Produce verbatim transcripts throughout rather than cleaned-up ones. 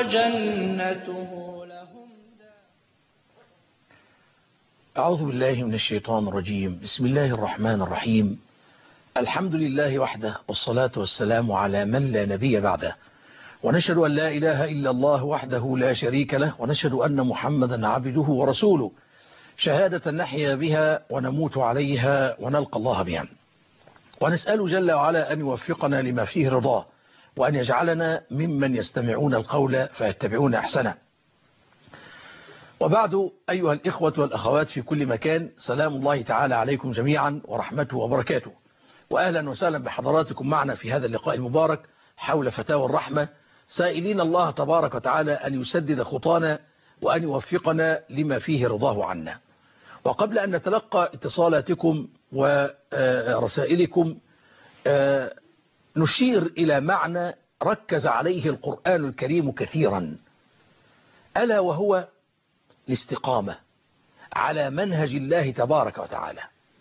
وجنته لهم. أعوذ بالله من الشيطان الرجيم. بسم الله الرحمن الرحيم. الحمد لله وحده، والصلاة والسلام على من لا نبي بعده، ونشهد أن لا إله إلا الله وحده لا شريك له، ونشهد أن محمدا عبده ورسوله، شهادة نحيا بها ونموت عليها ونلقى الله بها. ونسأل جل وعلا أن يوفقنا لما فيه رضاه، وأن يجعلنا ممن يستمعون القول فيتبعون أحسنه. وبعد، أيها الإخوة والأخوات في كل مكان، سلام الله تعالى عليكم جميعا ورحمته وبركاته، وأهلا وسهلا بحضراتكم معنا في هذا اللقاء المبارك حول فتاوى الرحمة، سائلين الله تبارك وتعالى أن يسدد خطانا وأن يوفقنا لما فيه رضاه عنا. وقبل أن نتلقى اتصالاتكم ورسائلكم، نشير إلى معنى ركز عليه القرآن الكريم كثيرا، ألا وهو الاستقامة على منهج الله تبارك وتعالى.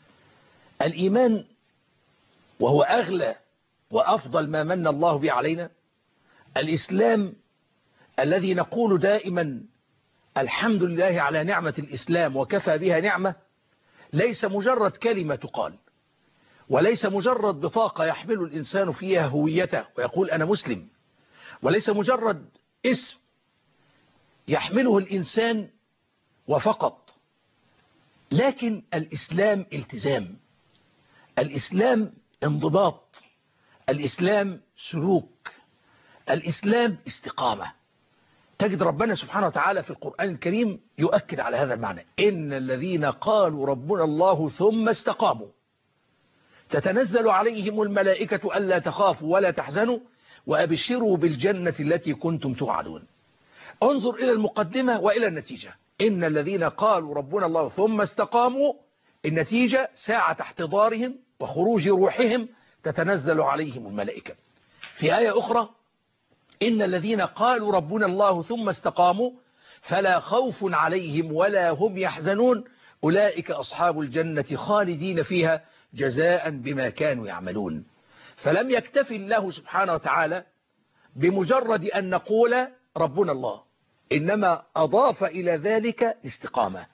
الإيمان وهو أغلى وأفضل ما من الله به علينا، الإسلام الذي نقول دائما الحمد لله على نعمة الإسلام وكفى بها نعمة، ليس مجرد كلمة تقال، وليس مجرد بطاقة يحمل الإنسان فيها هويته ويقول أنا مسلم، وليس مجرد اسم يحمله الإنسان وفقط، لكن الإسلام التزام، الإسلام انضباط، الإسلام سلوك، الإسلام استقامة. تجد ربنا سبحانه وتعالى في القرآن الكريم يؤكد على هذا المعنى: إن الذين قالوا ربنا الله ثم استقاموا تتنزل عليهم الملائكة ألا تخافوا ولا تحزنوا وأبشروا بالجنة التي كنتم توعدون. انظر إلى المقدمة وإلى النتيجة. إن الذين قالوا ربنا الله ثم استقاموا، النتيجة ساعة احتضارهم وخروج روحهم تتنزل عليهم الملائكة. في آية أخرى: إن الذين قالوا ربنا الله ثم استقاموا فلا خوف عليهم ولا هم يحزنون أولئك أصحاب الجنة خالدين فيها جزاء بما كانوا يعملون. فلم يكتفي الله سبحانه وتعالى بمجرد أن نقول ربنا الله، إنما أضاف إلى ذلك الاستقامة.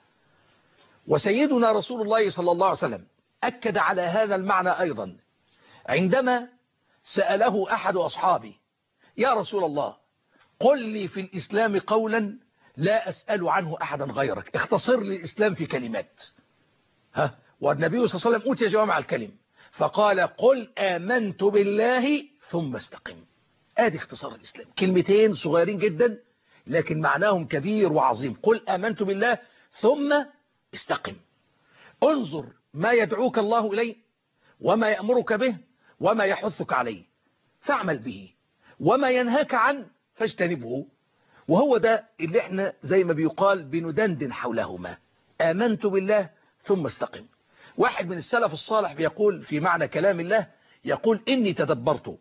وسيدنا رسول الله صلى الله عليه وسلم أكد على هذا المعنى أيضا عندما سأله أحد أصحابه: يا رسول الله، قل لي في الإسلام قولا لا أسأل عنه أحدا غيرك، اختصر لي الإسلام في كلمات. ها، والنبي صلى الله عليه وسلم أوتي جوامع الكلم فقال: قل آمنت بالله ثم استقم. آدي اختصار الإسلام، كلمتين صغيرين جدا لكن معناهم كبير وعظيم. قل آمنت بالله ثم استقم. انظر ما يدعوك الله إليه وما يأمرك به وما يحثك عليه فاعمل به، وما ينهاك عنه فاجتنبه. وهو ده اللي احنا زي ما بيقال بندندن حولهما: آمنت بالله ثم استقم. واحد من السلف الصالح بيقول في معنى كلام الله، يقول: إني تدبرت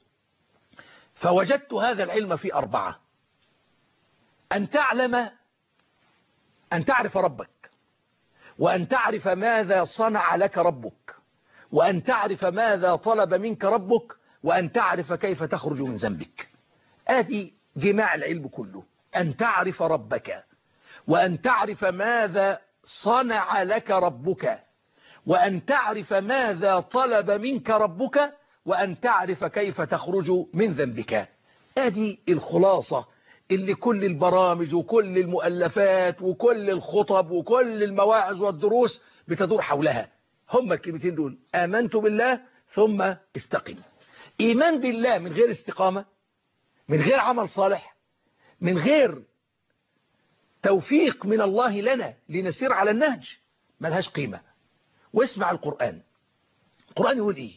فوجدت هذا العلم في أربعة: أن تعلم أن تعرف ربك، وأن تعرف ماذا صنع لك ربك، وأن تعرف ماذا طلب منك ربك، وأن تعرف كيف تخرج من ذنبك. آدي جماع العلم كله: أن تعرف ربك، وأن تعرف ماذا صنع لك ربك، وأن تعرف ماذا طلب منك ربك، وأن تعرف كيف تخرج من ذنبك. آدي الخلاصة اللي كل البرامج وكل المؤلفات وكل الخطب وكل المواعظ والدروس بتدور حولها. هم الكلمتين دول: آمنت بالله ثم استقم. إيمان بالله من غير استقامة، من غير عمل صالح، من غير توفيق من الله لنا لنسير على النهج، ملهاش قيمة. واسمع القرآن. القرآن يقول إيه؟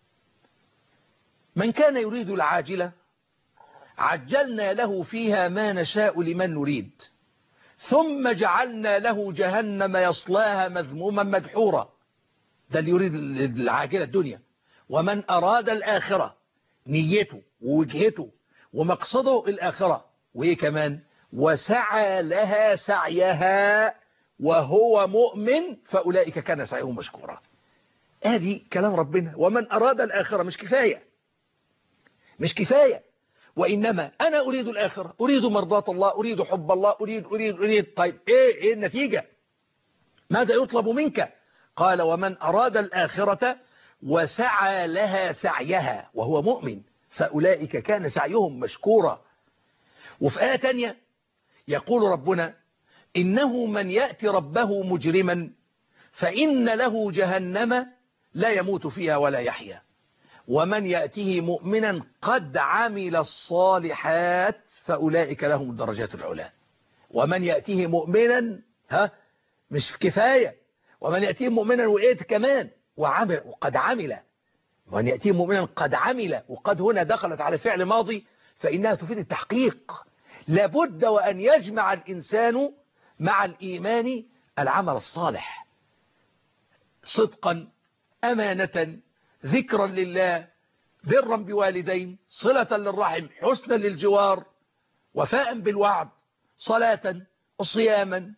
من كان يريد العاجلة عجلنا له فيها ما نشاء لمن نريد ثم جعلنا له جهنم يصلاها مذموما مدحورا. ده اللي يريد العاجلة الدنيا. ومن أراد الآخرة، نيته ووجهته ومقصده الآخرة، وإيه كمان؟ وسعى لها سعيها وهو مؤمن فأولئك كان سعيهم مشكورا. ادي كلام ربنا. ومن أراد الآخرة، مش كفاية، مش كفاية. وإنما أنا أريد الآخرة، أريد مرضاة الله، أريد حب الله، أريد أريد أريد طيب إيه, إيه النتيجة؟ ماذا يطلب منك؟ قال ومن أراد الآخرة وسعى لها سعيها وهو مؤمن فأولئك كان سعيهم مشكورا. وفي آية تانية يقول ربنا إنه من يأتي ربه مجرما فإن له جهنم لا يموت فيها ولا يحيا ومن يأته مؤمنا قد عمل الصالحات فأولئك لهم الدرجات العلى. ومن يأته مؤمنا ها مش كفاية، ومن يأتيه مؤمنا وإيت كمان وعمل وقد عمل، ومن يأتيه مؤمنا قد عمل، وقد هنا دخلت على فعل ماضي فإنها تفيد التحقيق. لابد وأن يجمع الإنسان مع الإيمان العمل الصالح صدقا أمانة ذكرا لله برا بوالدين صلة للرحم حسنا للجوار وفاء بالوعد صلاة وصياما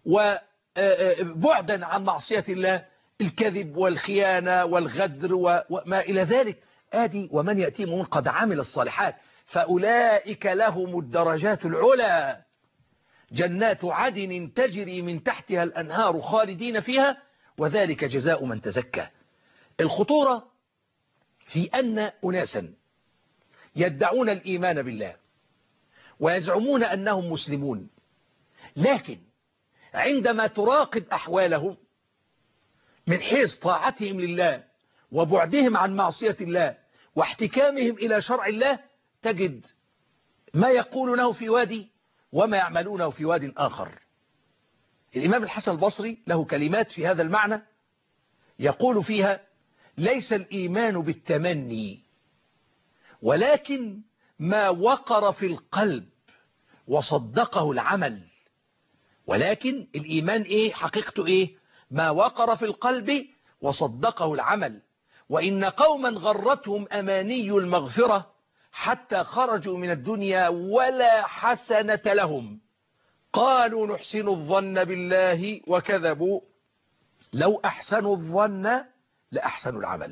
وبعدا عن معصية الله الكذب والخيانة والغدر وما إلى ذلك. آدي ومن يأتي مؤمن قد عمل الصالحات فأولئك لهم الدرجات العلى جنات عدن تجري من تحتها الأنهار خالدين فيها وذلك جزاء من تزكى. الخطورة في أن أناسا يدعون الإيمان بالله ويزعمون أنهم مسلمون، لكن عندما تراقب أحوالهم من حيث طاعتهم لله وبعدهم عن معصية الله واحتكامهم إلى شرع الله تجد ما يقولونه في وادي وما يعملونه في واد آخر. الإمام الحسن البصري له كلمات في هذا المعنى يقول فيها ليس الإيمان بالتمني ولكن ما وقر في القلب وصدقه العمل. ولكن الإيمان إيه حقيقته إيه؟ ما وقر في القلب وصدقه العمل. وإن قوما غرتهم أماني المغفرة حتى خرجوا من الدنيا ولا حسنة لهم قالوا نحسن الظن بالله وكذبوا لو أحسنوا الظن لأحسنوا العمل.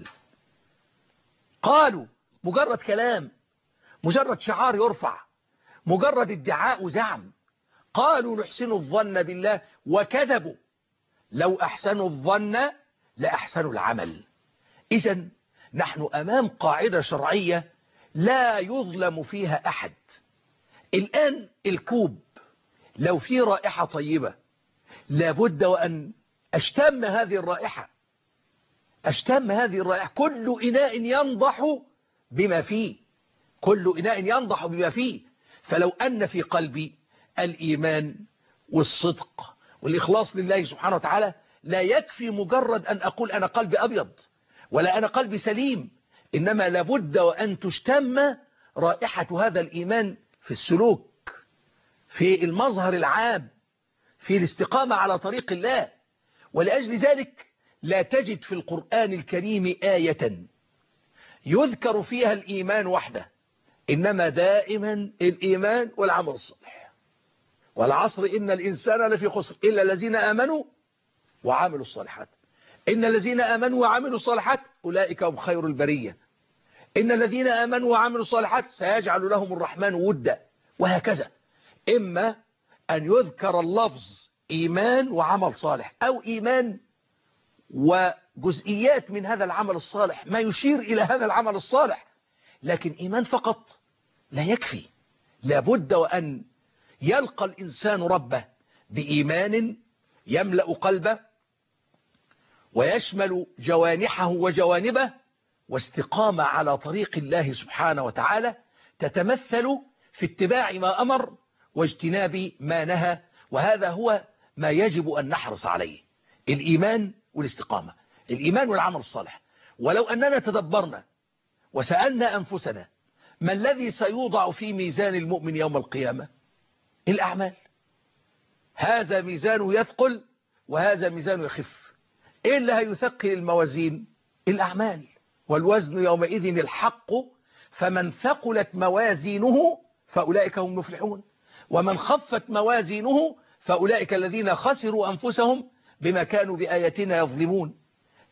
قالوا مجرد كلام، مجرد شعار يرفع، مجرد ادعاء وزعم. قالوا نحسن الظن بالله وكذبوا لو أحسنوا الظن لأحسنوا العمل. إذن نحن أمام قاعدة شرعية لا يظلم فيها أحد. الآن الكوب لو فيه رائحة طيبة لابد وأن أشتم هذه الرائحة، أشتم هذه الرائحة. كل إناء ينضح بما فيه، كل إناء ينضح بما فيه. فلو أن في قلبي الإيمان والصدق والإخلاص لله سبحانه وتعالى لا يكفي مجرد أن أقول أنا قلبي أبيض ولا أنا قلبي سليم، إنما لابد وأن تشتم رائحة هذا الإيمان في السلوك، في المظهر العام، في الاستقامة على طريق الله. ولأجل ذلك لا تجد في القرآن الكريم آية يذكر فيها الإيمان وحده، إنما دائما الإيمان والعمل الصالح. والعصر إن الإنسان لفي خسر إلا الذين آمنوا وعملوا الصالحات. إن الذين آمنوا وعملوا الصالحات أولئك هم خير البرية. إن الذين آمنوا وعملوا الصالحات سيجعل لهم الرحمن ودا. وهكذا إما أن يذكر اللفظ إيمان وعمل صالح أو إيمان وجزئيات من هذا العمل الصالح ما يشير إلى هذا العمل الصالح. لكن إيمان فقط لا يكفي، لابد وأن يلقى الإنسان ربه بإيمان يملأ قلبه ويشمل جوانحه وجوانبه واستقامة على طريق الله سبحانه وتعالى تتمثل في اتباع ما أمر واجتناب ما نهى. وهذا هو ما يجب أن نحرص عليه، الإيمان والاستقامة، الإيمان والعمل الصالح. ولو أننا تدبرنا وسألنا أنفسنا ما الذي سيوضع في ميزان المؤمن يوم القيامة؟ الأعمال. هذا ميزان يثقل وهذا ميزان يخف. إيه اللي هيثقل الموازين؟ الأعمال. والوزن يومئذ الحق فمن ثقلت موازينه فأولئك هم المفلحون ومن خفت موازينه فأولئك الذين خسروا أنفسهم بما كانوا بآياتنا يظلمون.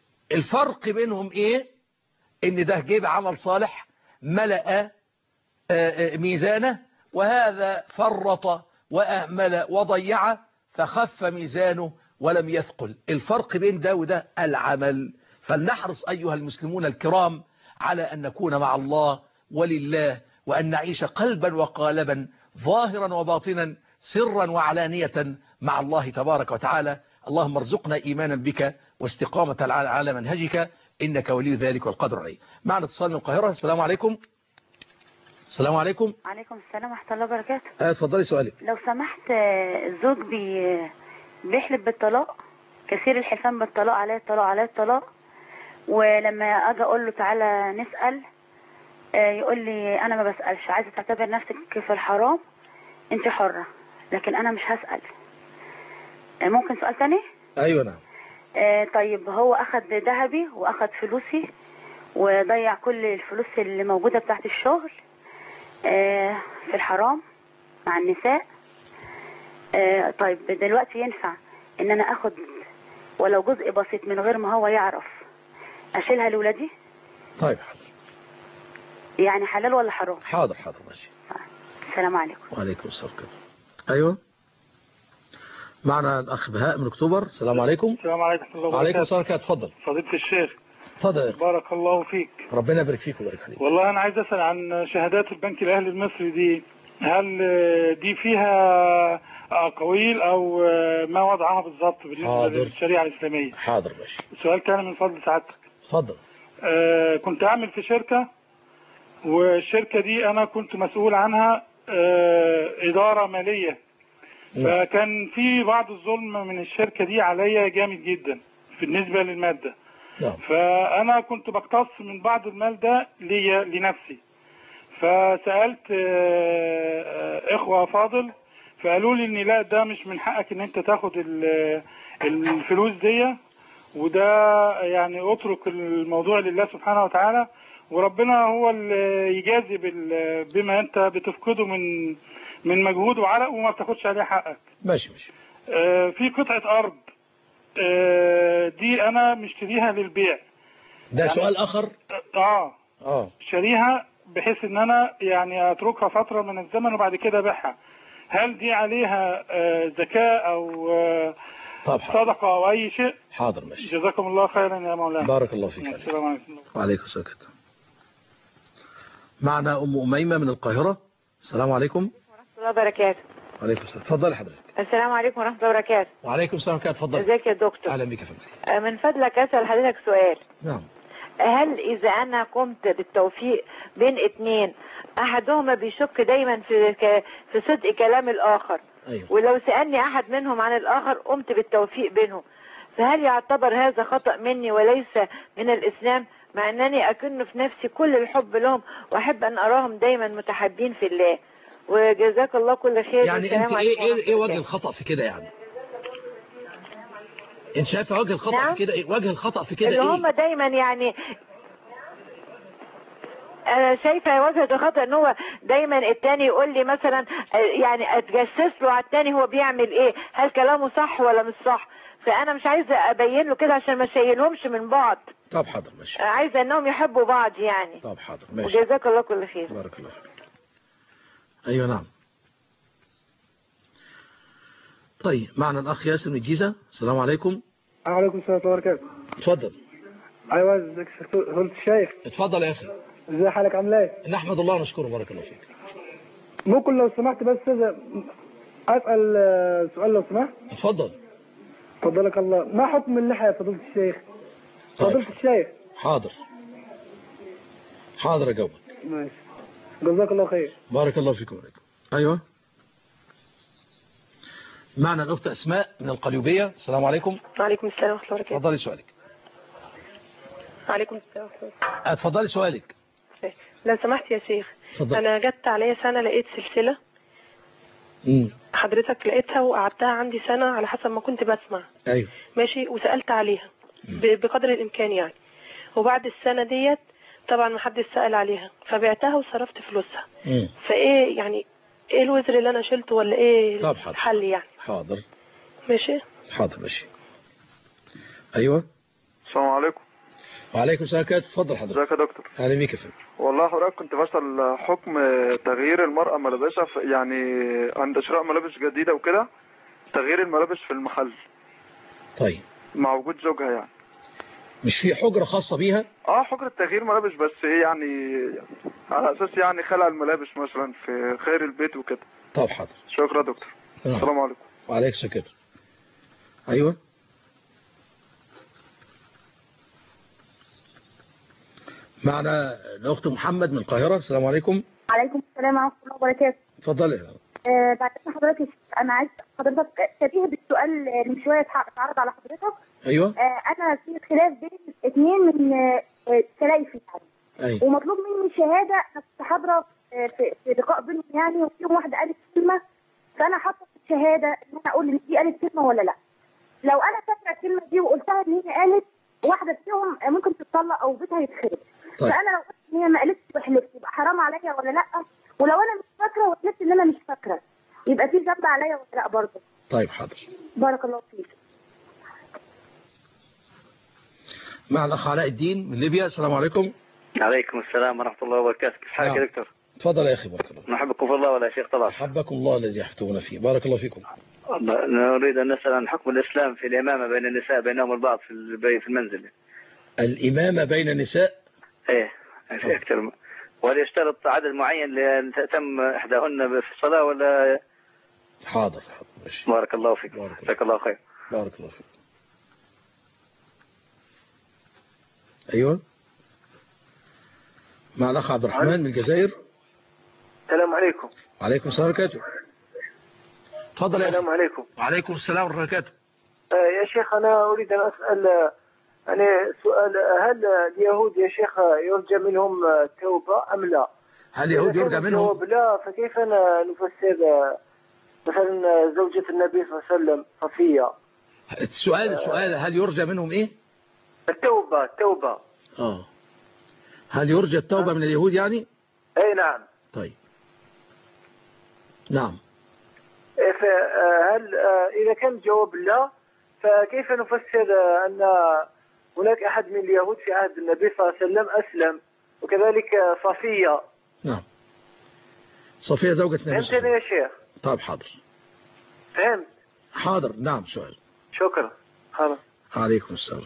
الفرق بينهم إيه؟ إن ده جيب عمل صالح ملأ ميزانه، وهذا فرط وأهمل وضيع فخف ميزانه ولم يثقل. الفرق بين ده وده العمل. فلنحرص أيها المسلمون الكرام على أن نكون مع الله ولله، وأن نعيش قلبا وقالبا، ظاهرا وباطنا، سرا وعلانية مع الله تبارك وتعالى. اللهم ارزقنا إيمانا بك واستقامة على منهجك، إنك ولي ذلك والقدر عليه. معنا اتصال من القاهرة. السلام عليكم. السلام عليكم. وعليكم السلام ورحمة الله وبركاته. اه اتفضلي سؤالك. لو سمحت، الزوج بي بيحلف بالطلاق، كثير الحلفان بالطلاق، عليه الطلاق عليه الطلاق، ولما اجي اقول له تعالى نسأل يقول لي انا ما بسألش، عايزة تعتبر نفسك في الحرام، انت حرة، لكن انا مش هسأل. ممكن سؤال تاني؟ ايوه نعم. آه طيب، هو اخذ ذهبي واخذ فلوسي وضيع كل الفلوس اللي موجودة بتاعت الشغل آه في الحرام مع النساء. آه طيب دلوقتي ينفع ان انا اخد ولو جزء بسيط من غير ما هو يعرف اشيلها لولادي؟ طيب حاضر. يعني حلال ولا حرام؟ حاضر حاضر ماشي. السلام عليكم. وعليكم السلام. ايوه معنا الاخ بهاء من اكتوبر. السلام عليكم. السلام عليكم ورحمه الله وبركاته. وعليكم السلام. اتفضل فضيله الشيخ. اتفضل. بارك الله فيك. ربنا يبارك فيك ويبارك عليك. والله انا عايز اسال عن شهادات البنك الاهلي المصري دي، هل دي فيها اقاويل او ما وضعها بالظبط بالنسبه للشريعه الاسلاميه؟ حاضر ماشي. السؤال كان من فضل سعادتك. اتفضل. آه كنت اعمل في شركه، والشركه دي انا كنت مسؤول عنها آه اداره ماليه. فكان في بعض الظلم من الشركه دي عليا جامد جدا بالنسبه للماده. نعم. فانا كنت بقتص من بعض المال ده ليا لنفسي. فسالت اخوه فاضل فقالوا لي ان لا، ده مش من حقك ان انت تاخد الفلوس دي، وده يعني اترك الموضوع لله سبحانه وتعالى، وربنا هو اللي يجازي بما انت بتفقده من من مجهود وعرق وما بتاخدش عليه حقك. ماشي ماشي. آه في قطعه ارض آه دي انا مشتريها للبيع. ده يعني سؤال اخر. اه اه شاريها بحيث ان انا يعني اتركها فتره من الزمن وبعد كده ابيعها. هل دي عليها آه زكاه او آه صدقه او اي شيء؟ حاضر ماشي. جزاكم الله خيرا يا مولانا. بارك الله فيك. السلام عليكم. وعليكم السلام. معنا ام اميمه من القاهره. السلام عليكم ورحمه الله وبركاته. وعليكم السلام. اتفضلي حضرتك. السلام عليكم ورحمه الله وبركاته. وعليكم السلام. كده اتفضل. ازيك يا دكتور؟ اهلا بك يا فندم. من فضلك اسال حضرتك سؤال. نعم. هل اذا انا قمت بالتوفيق بين اثنين، احدهما بيشك دايما في في صدق كلام الاخر، أيوة. ولو سالني احد منهم عن الاخر قمت بالتوفيق بينهم، فهل يعتبر هذا خطأ مني وليس من الاسلام، مع انني اكن في نفسي كل الحب لهم واحب ان اراهم دايما متحابين في الله؟ وجزاك الله كل خير. يعني انت ايه ايه ايه وجه الخطأ في كده؟ يعني انت شايفه وجه الخطأ نعم؟ في كده ايه وجه الخطأ في كده؟ اللي ايه هم دايما يعني انا شايفه وجه الخطأ ان هو دايما التاني يقول لي مثلا يعني اتجسس له على التاني هو بيعمل ايه، هل كلامه صح ولا مش صح، فانا مش عايزه ابين له كده عشان ما اشيلهمش من بعض. طب حاضر ماشي. عايزه انهم يحبوا بعض يعني. طب حاضر ماشي. وجزاك الله كل خير. بارك الله فيك. ايوه نعم. طيب معنا الاخ ياسر من الجيزه. السلام عليكم. وعليكم السلام ورحمه الله وبركاته. اتفضل. ايوه ازيك يا الشيخ؟ اتفضل يا اخي. ازي حالك، عامل ايه؟ نحمد الله ونشكره. بارك الله فيك. ممكن لو سمحت بس اسال سؤال لو سمحت؟ اتفضل. فضلك الله. ما حكم اللحيه يا فضيله الشيخ؟ فضيله الشيخ. حاضر حاضر اجاوبك. ماشي. جزاك الله خير. بارك الله فيكم. وعليكم. ايوه معنا الاخت اسماء من القليوبيه. السلام عليكم. وعليكم السلام ورحمه الله وبركاته. اتفضلي سؤالك. وعليكم السلام ورحمه الله. اتفضلي سؤالك. لو سمحت يا شيخ. فضل. انا جت عليا سنه لقيت سلسله امم حضرتك لقيتها وقعدتها عندي سنه على حسب ما كنت بسمع. ايوه ماشي. وسالت عليها بقدر الامكان يعني، وبعد السنه ديت طبعا ما حدش سال عليها فبعتها وصرفت فلوسها. امم فايه يعني ايه الوزر اللي انا شلته ولا ايه الحل يعني؟ حاضر ماشي. حاضر ماشي. ايوه السلام عليكم. وعليكم السلام ورحمة الله. اتفضل حضرتك. ازيك يا دكتور؟ اهلا بيك يا فندم. والله حضرتك كنت بسأل حكم تغيير المرأة ملابسها في يعني عند شراء ملابس جديدة وكده، تغيير الملابس في المحل. طيب. مع وجود زوجها يعني. مش في حجرة خاصة بيها؟ اه حجرة تغيير ملابس، بس هي يعني على اساس يعني خلع الملابس مثلا في خير البيت وكده. طب حاضر. شكرا يا دكتور. نعم. السلام عليكم. وعليكم السلام. ايوه. معنا الاخت محمد من القاهرة. السلام عليكم. عليكم السلام ورحمة الله وبركاته. اتفضلي. آه بعد كده حضرتك انا عايز حضرتك تشبيه بالسؤال اللي من شويه اتعرض على حضرتك. ايوه. آه انا في خلاف بين اثنين من آه سلايفي يعني. ايوه. ومطلوب مني شهاده. انا كنت حاضره في في لقاء بينهم يعني، وفيهم واحده قالت كلمه، فانا حاطه في الشهاده ان انا اقول ان دي قالت كلمه ولا لا. لو انا فاكره الكلمه دي وقلتها ان هي قالت، واحده فيهم ممكن تتطلق او بيتها يتخرب. طيب. فانا لو قلت ان هي ما قالتش وحلفت يبقى حرام عليا ولا لا؟ ولو انا مش فاكره وحلفت ان انا مش فاكره يبقى في ذنب عليا ولا لا برضه؟ طيب حاضر. بارك الله فيك. مع الاخ علاء الدين من ليبيا. السلام عليكم. عليكم السلام ورحمة الله وبركاته. كيف حالك يا دكتور؟ تفضل يا اخي. بارك الله. نحبكم في الله ولا شيخ طلال. حبكم الله الذي يحفظنا فيه. بارك الله فيكم. نريد ان نسأل عن حكم الاسلام في الامامة بين النساء بينهم البعض في في المنزل. الامامة بين النساء؟ ايه اكثر. وهل يشترط عدد معين لان تتم احداهن في الصلاة ولا؟ حاضر حاضر ماشي. بارك الله فيك. جزاك الله خير. بارك الله فيك. ايوه. مع الاخ عبد الرحمن من الجزائر. السلام عليكم. وعليكم السلام ورحمة الله وبركاته. تفضل يا السلام عليكم. وعليكم السلام ورحمة الله وبركاته. آه يا شيخ أنا أريد أن أسأل يعني سؤال، هل اليهود يا شيخ يرجى منهم توبة أم لا؟ هل اليهود يرجى منهم؟ الجواب لا، فكيف نفسر مثلا زوجة النبي صلى الله عليه وسلم صفية؟ السؤال السؤال هل يرجى منهم إيه؟ التوبة التوبة. آه هل يرجى التوبة من اليهود يعني؟ أي نعم. طيب. نعم. فهل إذا كان الجواب لا، فكيف نفسر أن هناك أحد من اليهود في عهد النبي صلى الله عليه وسلم أسلم، وكذلك صفية؟ نعم. صفية زوجة النبي صلى الله عليه وسلم. فهمتني يا شيخ؟ طيب حاضر. فهمت. حاضر. نعم. سؤال. شكرا. خلاص. عليكم السلام.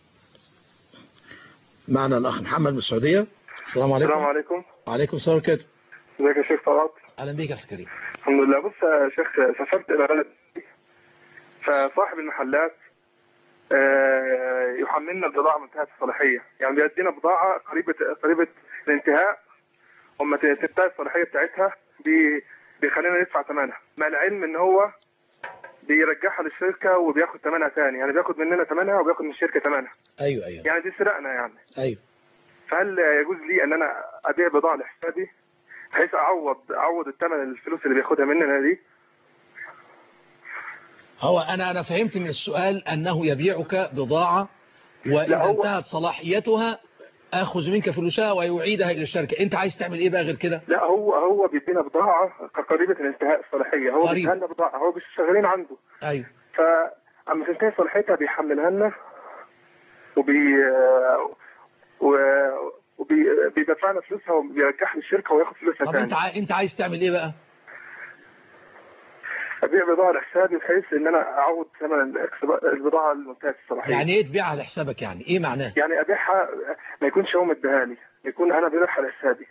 معنا الأخ محمد من السعودية. السلام عليكم. السلام عليكم. وعليكم السلام ورحمة الله. ازيك يا شيخ طلعت؟ أهلا بك يا أخي الكريم. الحمد لله. بص يا شيخ، سافرت إلى بلد فصاحب المحلات يحملنا البضاعة منتهية الصلاحية، يعني بيدينا بضاعة قريبة قريبة الانتهاء، وما تنتهي الصلاحية بتاعتها بيخلينا ندفع ثمنها، مع العلم ان هو بيرجعها للشركة وبياخد ثمنها ثاني، يعني بياخد مننا ثمنها وبياخد من الشركة ثمنها. ايوه ايوه. يعني دي سرقنا يعني. ايوه. فهل يجوز لي ان انا ابيع بضاعة لحسابي بحيث اعوض اعوض الثمن الفلوس اللي بياخدها مننا دي؟ هو أنا أنا فهمت من السؤال أنه يبيعك بضاعة وإذا انتهت صلاحيتها أخذ منك فلوسها ويعيدها إلى الشركة. أنت عايز تعمل إيه بقى غير كده؟ لا هو هو بيدينا بضاعة قريبة الانتهاء الصلاحية، هو بيدينا بضاعة، هو مش شغالين عنده. أيوه. فأما تنتهي صلاحيتها بيحملها لنا وبي وبيدفعنا فلوسها وبيرجعها للشركة وياخد فلوسها ثاني. طب أنت أنت عايز تعمل إيه بقى؟ ابيع بضاعه لحسابي بحيث ان انا اعوض ثمن البضاعه المنتهيه الصلاحيه. يعني ايه تبيعها لحسابك؟ يعني ايه معناه؟ يعني ابيعها ما يكونش هو مديها لي، يكون انا ببيعها لحسابي.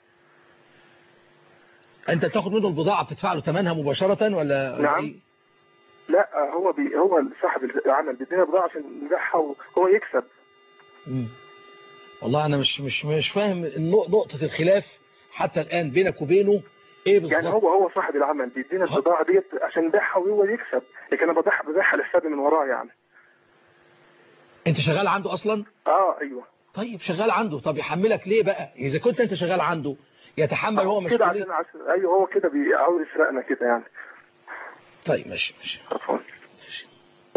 انت تاخد منه البضاعه بتدفع له ثمنها مباشره ولا؟ نعم. إيه؟ لا هو بي هو صاحب العمل بيدينا بضاعه عشان نبيعها وهو يكسب. امم والله انا مش مش مش فاهم نقطه الخلاف حتى الان بينك وبينه ايه بالظبط؟ يعني هو هو صاحب العمل بيدينا البضاعه ديت عشان نبيعها وهو يكسب، لكن انا ببيعها ببيعها لحسابي من وراه يعني. انت شغال عنده اصلا؟ اه ايوه. طيب شغال عنده، طب يحملك ليه بقى؟ اذا كنت انت شغال عنده يتحمل هو مسؤوليه كده عشان عشان ايوه هو كده بيعاوز يسرقنا كده يعني. طيب ماشي ماشي. عفوا. ماشي.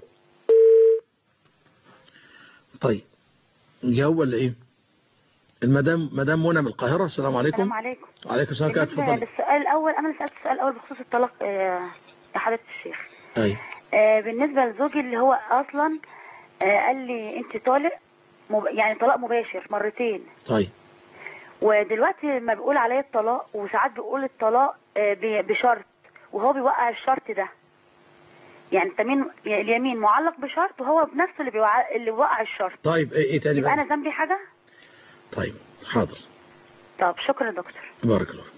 طيب نجاوب ولا ايه؟ المدام مدام منى من القاهرة. السلام عليكم. السلام عليكم. وعليكم السلام. كده اتفضلي. بالسؤال الأول أنا سألت السؤال الأول بخصوص الطلاق يا حضرة الشيخ. أيوة. بالنسبة لزوجي اللي هو أصلا قال لي أنت طالق مب... يعني طلاق مباشر مرتين. طيب. ودلوقتي لما بيقول عليه الطلاق وساعات بيقول الطلاق آه، ب- بشرط، وهو بيوقع الشرط ده. يعني التمين اليمين معلق بشرط وهو بنفسه اللي بيوقع اللي بيوقع الشرط. طيب ايه إيه تاني يبقى بقى؟ انا ذنبي حاجه؟ طيب حاضر. طب شكرا يا دكتور. بارك الله.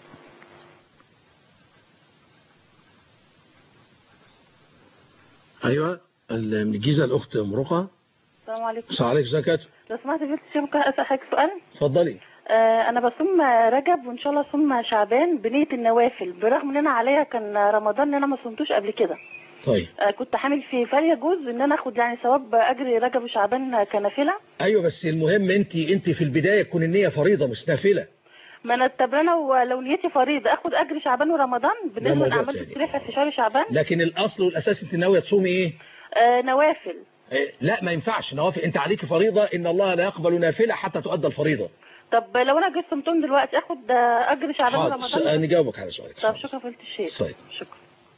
ايوه من الجيزه الاخت ام رقى. السلام عليكم. السلام عليكم. ازيك؟ لو سمحت يا فضيلة الشيخ ممكن اسال حضرتك سؤال؟ اتفضلي. آه انا بصوم رجب وان شاء الله اصوم شعبان بنيه النوافل، برغم ان انا عليا كان رمضان ان انا ما صمتوش قبل كده. طيب. آه كنت حامل فيه، فهل يجوز ان انا اخد يعني ثواب اجر رجب وشعبان كنافله؟ ايوه بس المهم انت انت في البدايه تكون النيه فريضه مش نافله. ما انا طب انا لو نيتي فريضه اخد اجر شعبان ورمضان بالنسبه للاعمال الصالحه في شهر شعبان؟ لكن الاصل والاساس انت ناويه تصومي ايه؟ آه نوافل. إيه؟ لا ما ينفعش نوافل، انت عليكي فريضه، ان الله لا يقبل نافله حتى تؤدى الفريضه. طب لو انا جيت صمتهم دلوقتي اخد اجر شعبان ورمضان؟ حاضر نجاوبك على سؤالك. طب شكرا فضيلة الشيخ. طيب. شكرا.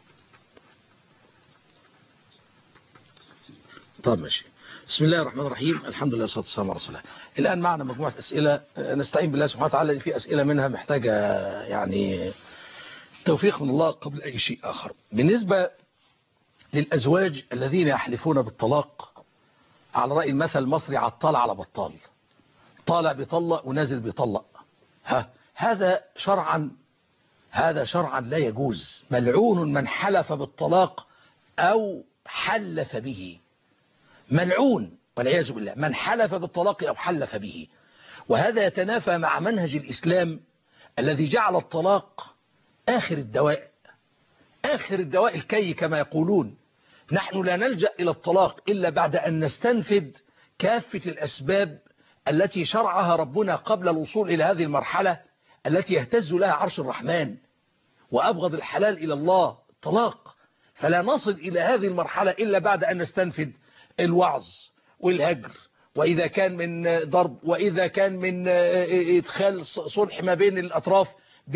طب ماشي. بسم الله الرحمن الرحيم، الحمد لله والصلاه والسلام على رسول الله. الان معنا مجموعه اسئله نستعين بالله سبحانه وتعالى، في اسئله منها محتاجه يعني توفيق من الله قبل اي شيء اخر. بالنسبه للازواج الذين يحلفون بالطلاق على راي المثل المصري عطال على بطال، طالع بيطلق ونازل بيطلق، ها هذا شرعا هذا شرعا لا يجوز. ملعون من حلف بالطلاق او حلف به، ملعون والعياذ بالله من حلف بالطلاق أو حلف به. وهذا يتنافى مع منهج الإسلام الذي جعل الطلاق آخر الدواء، آخر الدواء الكي كما يقولون. نحن لا نلجأ إلى الطلاق إلا بعد أن نستنفد كافة الأسباب التي شرعها ربنا قبل الوصول إلى هذه المرحلة التي يهتز لها عرش الرحمن، وأبغض الحلال إلى الله الطلاق. فلا نصل إلى هذه المرحلة إلا بعد أن نستنفد الوعظ والهجر، وإذا كان من ضرب، وإذا كان من إدخال صلح ما بين الأطراف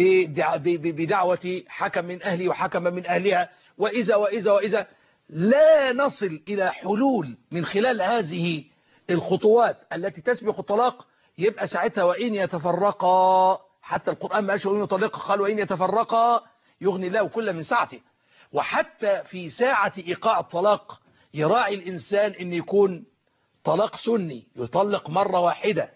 بدعوة حكم من أهلي وحكم من أهلها، وإذا وإذا وإذا لا نصل إلى حلول من خلال هذه الخطوات التي تسبق الطلاق، يبقى ساعتها وإن يتفرقا، حتى القرآن ما قالش وإن يطلقا، قال وإن يتفرقا يغني الله كل من سعته. وحتى في ساعة إيقاع الطلاق يراعي الإنسان أن يكون طلاق سني، يطلق مرة واحدة،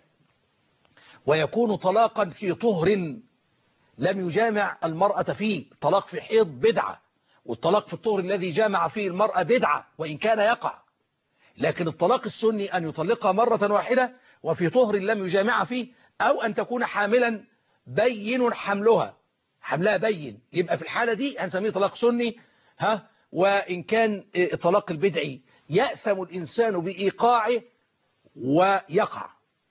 ويكون طلاقا في طهر لم يجامع المرأة فيه. طلاق في حيض بدعة، والطلاق في الطهر الذي جامع فيه المرأة بدعة وإن كان يقع. لكن الطلاق السني أن يطلقها مرة واحدة وفي طهر لم يجامع فيه، أو أن تكون حاملا بين حملها، حملها بين، يبقى في الحالة دي هنسميه طلاق سني. ها وإن كان الطلاق البدعي يأثم الإنسان بإيقاعه ويقع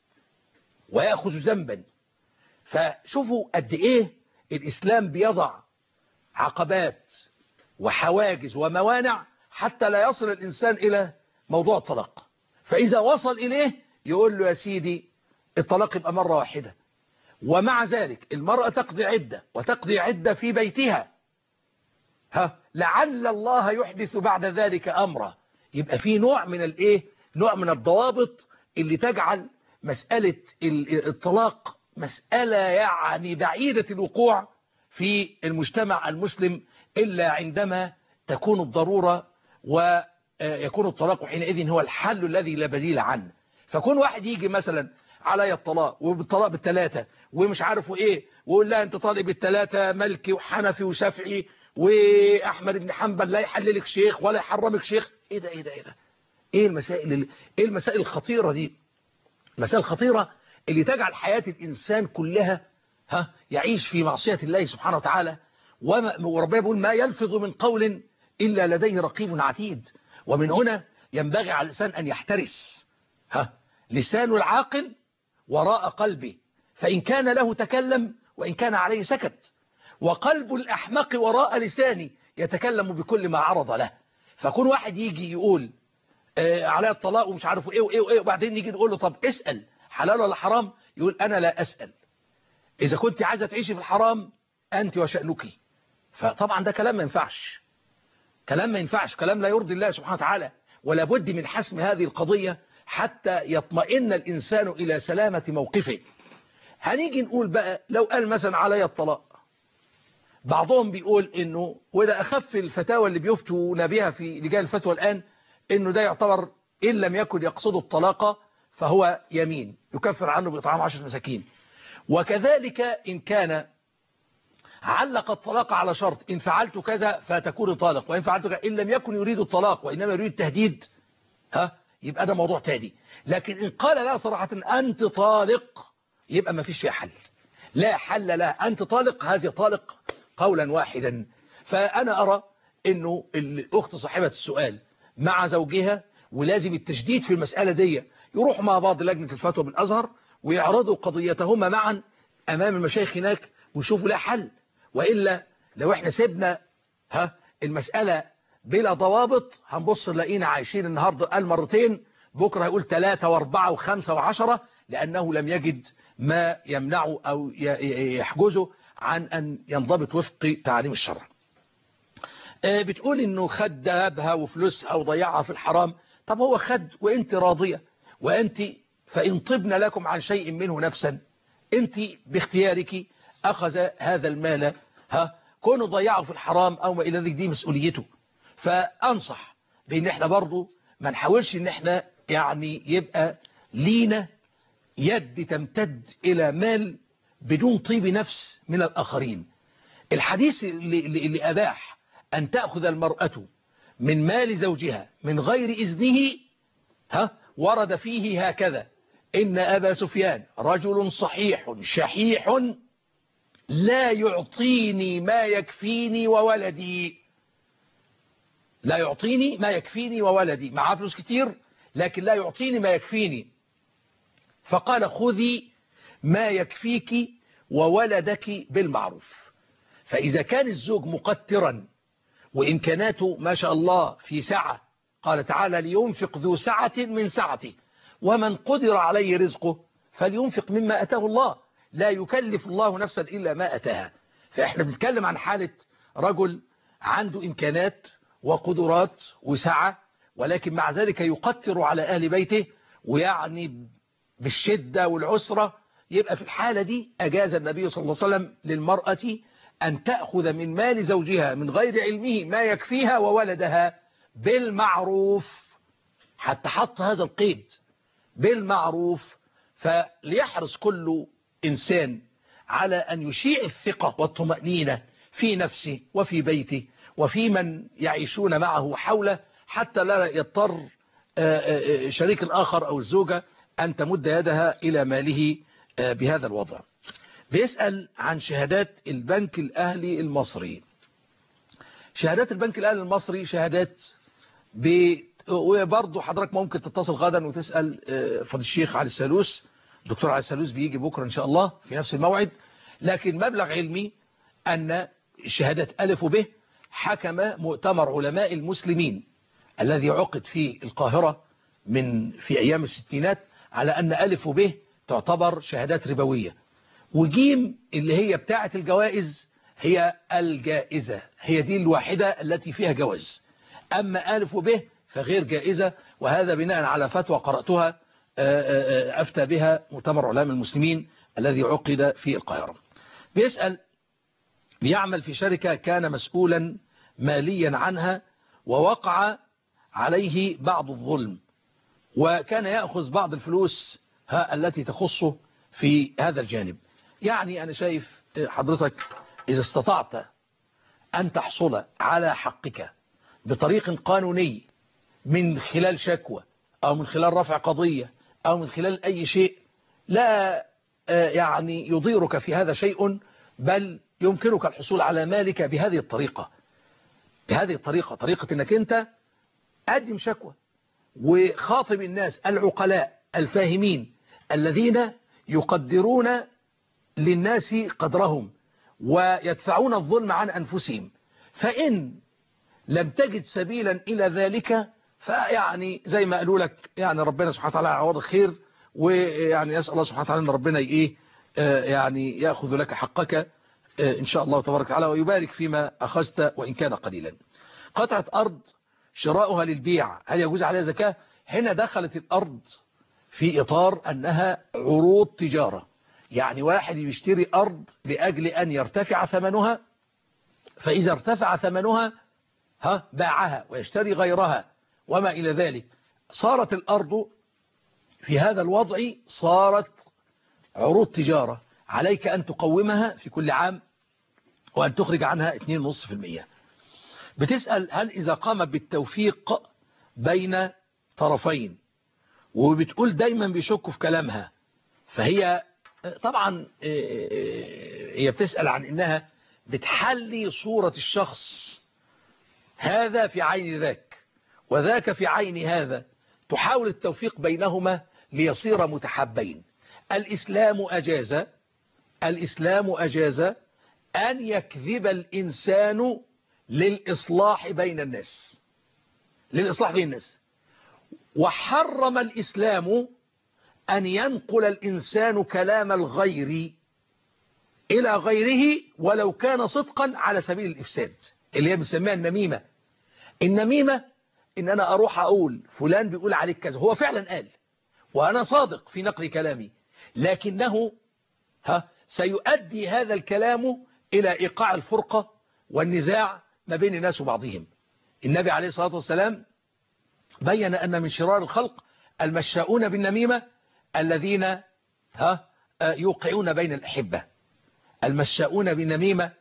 ويأخذ ذنبا. فشوفوا قد إيه الإسلام بيضع عقبات وحواجز وموانع حتى لا يصل الإنسان إلى موضوع الطلاق. فإذا وصل إليه يقول له يا سيدي الطلاق يبقى مرة واحدة، ومع ذلك المرأة تقضي عدة وتقضي عدة في بيتها، ها لعل الله يحدث بعد ذلك أمرا. يبقى في نوع من الايه نوع من الضوابط اللي تجعل مسألة الطلاق مسألة يعني بعيدة الوقوع في المجتمع المسلم إلا عندما تكون الضرورة ويكون الطلاق حينئذ هو الحل الذي لا بديل عنه. فكون واحد يجي مثلا علي الطلاق وبالطلاق بالثلاثة ومش عارفه ايه، ويقول لا انت طالب بالثلاثة مالكي وحنفي وشافعي واحمد بن حنبل لا يحللك شيخ ولا يحرمك شيخ. ايه ده ايه ده ايه ده ايه المسائل اللي ايه المسائل الخطيرة دي؟ مسائل خطيرة اللي تجعل حياة الانسان كلها ها يعيش في معصية الله سبحانه وتعالى. وربنا بيقول ما يلفظ من قول الا لديه رقيب عتيد. ومن هنا ينبغي على الانسان ان يحترس. ها لسان العاقل وراء قلبه، فإن كان له تكلم وإن كان عليه سكت. وقلب الأحمق وراء لسانه يتكلم بكل ما عرض له. فكون واحد يجي يقول آه على الطلاق ومش عارفه ايه وايه وايه، وبعدين يجي نقول له طب اسأل حلال ولا حرام، يقول أنا لا أسأل، إذا كنت عايزة تعيشي في الحرام أنت وشأنك. فطبعا ده كلام ما ينفعش، كلام ما ينفعش، كلام لا يرضي الله سبحانه وتعالى. ولا بد من حسم هذه القضية حتى يطمئن الإنسان إلى سلامة موقفه. هنيجي نقول بقى لو قال مثلا علي الطلاق، بعضهم بيقول إنه، وده أخف الفتاوى اللي بيفتون بها في لجان الفتوى الآن، إنه ده يعتبر إن لم يكن يقصد الطلاق فهو يمين يكفر عنه بإطعام عشرة مساكين. وكذلك إن كان علق الطلاق على شرط، إن فعلت كذا فتكون طالق، وإن فعلت كذا، إن لم يكن يريد الطلاق وإنما يريد التهديد، ها يبقى ده موضوع تاني. لكن إن قال لا صراحة أنت طالق، يبقى ما فيش فيها حل، لا حل لا، أنت طالق، هذه طالق قولا واحدا. فأنا أرى إنه الأخت صاحبة السؤال مع زوجها، ولازم التشديد في المسألة دي، يروح مع بعض لجنة الفتوى بالأزهر ويعرضوا قضيتهما معا أمام المشايخ هناك ويشوفوا لها حل. وإلا لو احنا سيبنا ها المسألة بلا ضوابط، هنبص نلاقينا عايشين النهاردة قال مرتين، بكرة هيقول ثلاثة واربعة وخمسة وعشرة، لأنه لم يجد ما يمنعه أو يحجزه عن أن ينضبط وفق تعاليم الشرع. بتقول إنه خد ذهبها وفلوسها وضيعها في الحرام. طب هو خد وانت راضية، وانت فإن طبن لكم عن شيء منه نفسا، انت باختيارك أخذ هذا المال، ها كونه ضيعه في الحرام أو ما إلى ذلك، دي مسؤوليته. فأنصح بأن احنا برضو ما نحاولش ان احنا يعني يبقى لينا يد تمتد إلى مال بدون طيب نفس من الآخرين. الحديث اللي, اللي أباح أن تأخذ المرأة من مال زوجها من غير إذنه، ها ورد فيه هكذا: إن أبا سفيان رجل صحيح شحيح لا يعطيني ما يكفيني وولدي. لا يعطيني ما يكفيني وولدي، معاه فلوس كتير لكن لا يعطيني ما يكفيني. فقال: خذي ما يكفيك وولدك بالمعروف. فإذا كان الزوج مقترا وإمكاناته ما شاء الله في سعة، قال تعالى: لينفق ذو سعة من سعته ومن قدر عليه رزقه فلينفق مما أتاه الله، لا يكلف الله نفسا إلا ما أتاها. فإحنا بنتكلم عن حالة رجل عنده إمكانات وقدرات وسعة، ولكن مع ذلك يقتر على أهل بيته ويعني بالشدة والعسرة. يبقى في الحالة دي أجاز النبي صلى الله عليه وسلم للمرأة أن تأخذ من مال زوجها من غير علمه ما يكفيها وولدها بالمعروف، حتى حط هذا القيد بالمعروف. فليحرص كل إنسان على أن يشيع الثقة والطمأنينة في نفسه وفي بيته وفي من يعيشون معه حوله، حتى لا يضطر شريك الآخر أو الزوجة أن تمد يدها إلى ماله بهذا الوضع. بيسأل عن شهادات البنك الأهلي المصري. شهادات البنك الأهلي المصري شهادات ب... وبرضه حضرتك ممكن تتصل غدا وتسأل فضل الشيخ علي السالوس. دكتور علي السالوس بيجي بكرة إن شاء الله في نفس الموعد. لكن مبلغ علمي أن شهادات ألف وب حكم مؤتمر علماء المسلمين الذي عقد في القاهرة من في أيام الستينات على أن ألف وب تعتبر شهادات ربوية، وجيم اللي هي بتاعة الجوائز هي الجائزة، هي دي الواحدة التي فيها جواز. أما ألف وب فغير جائزة، وهذا بناء على فتوى قرأتها أفتى بها مؤتمر علماء المسلمين الذي عقد في القاهرة. بيسأل: بيعمل في شركة كان مسؤولا ماليا عنها ووقع عليه بعض الظلم، وكان يأخذ بعض الفلوس ها التي تخصه في هذا الجانب. يعني أنا شايف حضرتك إذا استطعت أن تحصل على حقك بطريق قانوني من خلال شكوى أو من خلال رفع قضية أو من خلال أي شيء، لا يعني يضيرك في هذا شيء، بل يمكنك الحصول على مالك بهذه الطريقة بهذه الطريقة طريقة أنك أنت قدم شكوى وخاطب الناس العقلاء الفاهمين الذين يقدرون للناس قدرهم ويدفعون الظلم عن أنفسهم. فإن لم تجد سبيلا إلى ذلك فيعني زي ما قالوا لك، يعني ربنا سبحانه وتعالى يعوض خير، ويعني يسأل الله سبحانه وتعالى أن ربنا إيه يعني يأخذ لك حقك إن شاء الله تبارك وتعالى ويبارك فيما أخذت وإن كان قليلا. قطعة أرض شراؤها للبيع هل يجوز عليها زكاة؟ هنا دخلت الأرض في إطار أنها عروض تجارة، يعني واحد يشتري أرض لأجل أن يرتفع ثمنها، فإذا ارتفع ثمنها ها باعها ويشتري غيرها وما إلى ذلك. صارت الأرض في هذا الوضع صارت عروض تجارة، عليك أن تقومها في كل عام وأن تخرج عنها اثنين فاصلة خمسة بالمئة. بتسأل هل إذا قامت بالتوفيق بين طرفين، وبتقول دايما بيشكوا في كلامها، فهي طبعا هي بتسأل عن إنها بتحلي صورة الشخص، هذا في عين ذاك وذاك في عين هذا، تحاول التوفيق بينهما ليصير متحابين. الإسلام أجاز الإسلام أجاز أن يكذب الإنسان للإصلاح بين الناس للإصلاح بين الناس وحرم الإسلام أن ينقل الإنسان كلام الغير إلى غيره ولو كان صدقا على سبيل الإفساد، اللي هي بنسميها النميمة. النميمة إن أنا أروح أقول فلان بيقول عليك كذا، هو فعلا قال وأنا صادق في نقل كلامي، لكنه ها سيؤدي هذا الكلام إلى إيقاع الفرقة والنزاع ما بين الناس وبعضهم. النبي عليه الصلاة والسلام بين أن من شرار الخلق المشاؤون بالنميمة الذين ها يوقعون بين الأحبة، المشاؤون بالنميمة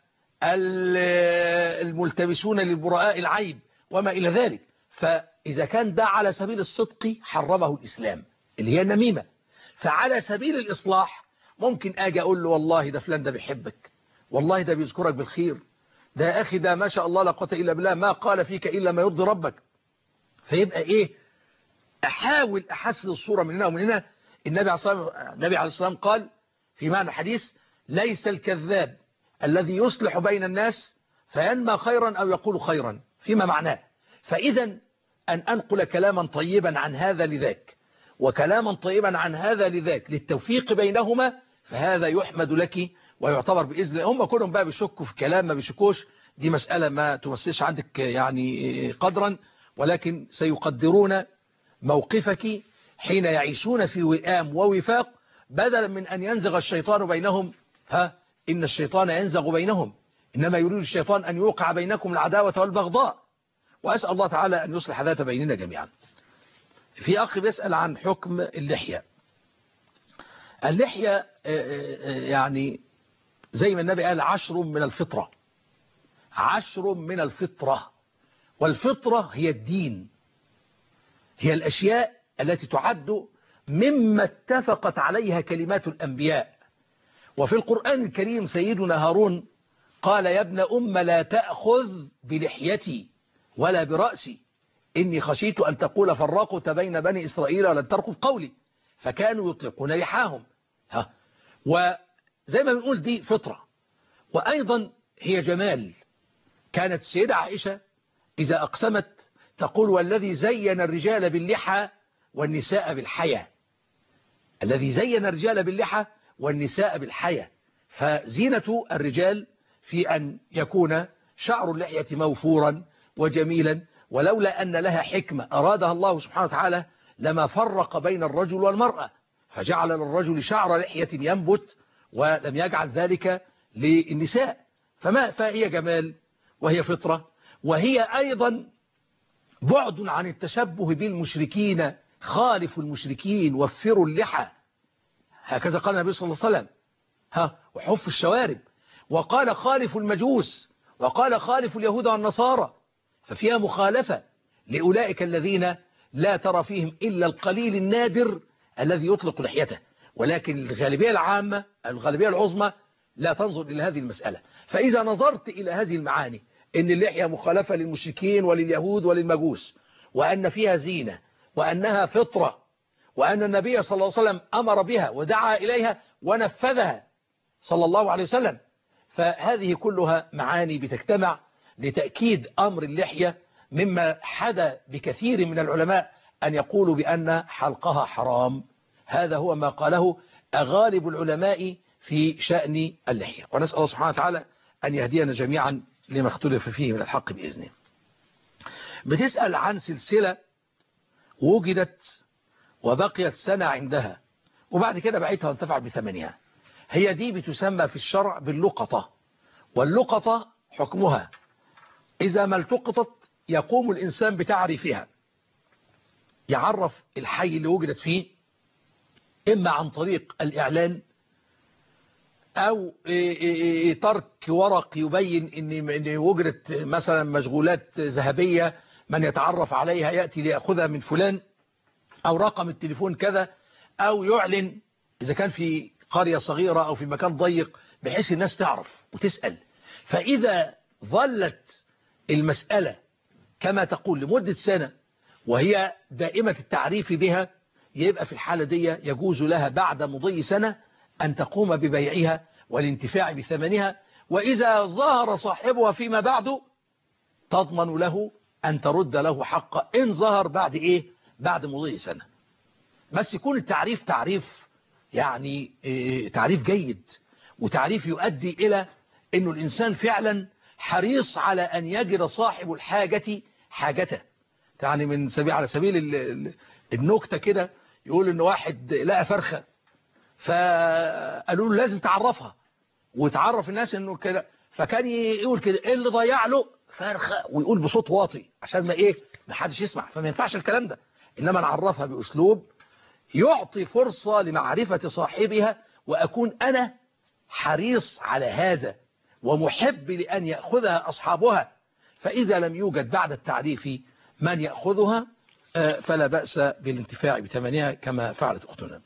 الملتبسون للبراء العيب وما إلى ذلك. فإذا كان ده على سبيل الصدق حرمه الإسلام اللي هي النميمة، فعلى سبيل الإصلاح ممكن أجي أقول له والله ده فلان ده بيحبك، والله ده بيذكرك بالخير، ده أخي ده ما شاء الله لا قوة إلا بالله ما قال فيك إلا ما يرضي ربك. فيبقى إيه، أحاول أحسن الصورة من هنا ومن هنا. النبي عليه الصلاة والسلام قال في معنى الحديث: ليس الكذاب الذي يصلح بين الناس فينمى خيرا أو يقول خيرا، فيما معناه. فإذا أن أنقل كلاما طيبا عن هذا لذاك وكلاما طيبا عن هذا لذاك للتوفيق بينهما، فهذا يحمد لك ويعتبر بإذن الله. هم كلهم بقى بيشكوا في كلام ما بيشكوش، دي مسألة ما تمثلش عندك يعني قدرا، ولكن سيقدرون موقفك حين يعيشون في وئام ووفاق، بدلا من أن ينزغ الشيطان بينهم. ها إن الشيطان ينزغ بينهم، إنما يريد الشيطان أن يوقع بينكم العداوة والبغضاء. وأسأل الله تعالى أن يصلح ذات بيننا جميعا. في أخ بيسأل عن حكم اللحية. اللحية يعني زي ما النبي قال عشر من الفطرة، عشر من الفطرة، والفطرة هي الدين، هي الأشياء التي تعد مما اتفقت عليها كلمات الأنبياء. وفي القرآن الكريم سيدنا هارون قال: يا ابن أم لا تأخذ بلحيتي ولا برأسي إني خشيت أن تقول فرقت بين بني إسرائيل ولن ترقب قولي، فكانوا يطلقون لحاهم. ها وزي ما بنقول دي فطرة، وأيضا هي جمال. كانت السيدة عائشة إذا أقسمت تقول: والذي زين الرجال باللحى والنساء بالحياة، الذي زين الرجال باللحى والنساء بالحياة. فزينة الرجال في أن يكون شعر اللحية موفورا وجميلا، ولولا أن لها حكمة أرادها الله سبحانه وتعالى لما فرق بين الرجل والمرأة، فجعل للرجل شعر لحية ينبت ولم يجعل ذلك للنساء. فما فهي جمال وهي فطرة، وهي أيضا بعد عن التشبه بالمشركين. خالف المشركين وفروا اللحى، هكذا قال النبي صلى الله عليه وسلم. ها وحف الشوارب، وقال خالف المجوس، وقال خالف اليهود والنصارى. ففيها مخالفة لأولئك الذين لا ترى فيهم إلا القليل النادر الذي يطلق لحيته، ولكن الغالبية العامة الغالبية العظمى لا تنظر إلى هذه المسألة. فإذا نظرت إلى هذه المعاني، إن اللحية مخالفة للمشركين ولليهود وللمجوس، وأن فيها زينة، وأنها فطرة، وأن النبي صلى الله عليه وسلم أمر بها ودعا إليها ونفذها صلى الله عليه وسلم، فهذه كلها معاني بتجتمع لتأكيد أمر اللحية، مما حدا بكثير من العلماء أن يقولوا بأن حلقها حرام. هذا هو ما قاله أغالب العلماء في شأن اللحية، ونسأل الله سبحانه وتعالى أن يهدينا جميعا لما اختلف فيه من الحق بإذنه. بتسأل عن سلسلة وجدت وبقيت سنة عندها وبعد كده بعتها وانتفع بثمنها، هي دي بتسمى في الشرع باللقطة. واللقطة حكمها إذا ما التقطت يقوم الإنسان بتعريفها، يعرف الحي اللي وجدت فيه إما عن طريق الإعلان أو ترك ورق يبين إن وجدت مثلا مشغولات ذهبية من يتعرف عليها يأتي ليأخذها من فلان، أو رقم التليفون كذا، أو يعلن إذا كان في قرية صغيرة أو في مكان ضيق بحيث الناس تعرف وتسأل. فإذا ظلت المسألة كما تقول لمدة سنة وهي دائمة التعريف بها، يبقى في الحالة دي يجوز لها بعد مضي سنة أن تقوم ببيعها والانتفاع بثمنها، وإذا ظهر صاحبها فيما بعد تضمن له أن ترد له حقه إن ظهر بعد إيه؟ بعد مضي سنة. بس يكون التعريف تعريف يعني إيه؟ تعريف جيد، وتعريف يؤدي إلى أنه الإنسان فعلا حريص على أن يجد صاحب الحاجة حاجته. يعني من سبيل على سبيل النكتة كده يقول إن واحد لقى فرخة فقالوا له لازم تعرفها وتعرف الناس إنه كده، فكان يقول كده إيه اللي ضيع له فرخة، ويقول بصوت واطي عشان ما إيه ما حدش يسمع، فما ينفعش الكلام ده. إنما نعرفها بأسلوب يعطي فرصة لمعرفة صاحبها، وأكون أنا حريص على هذا ومحب لأن يأخذها أصحابها. فإذا لم يوجد بعد التعريف من يأخذها فلا بأس بالانتفاع بثمنها كما فعلت أختنا.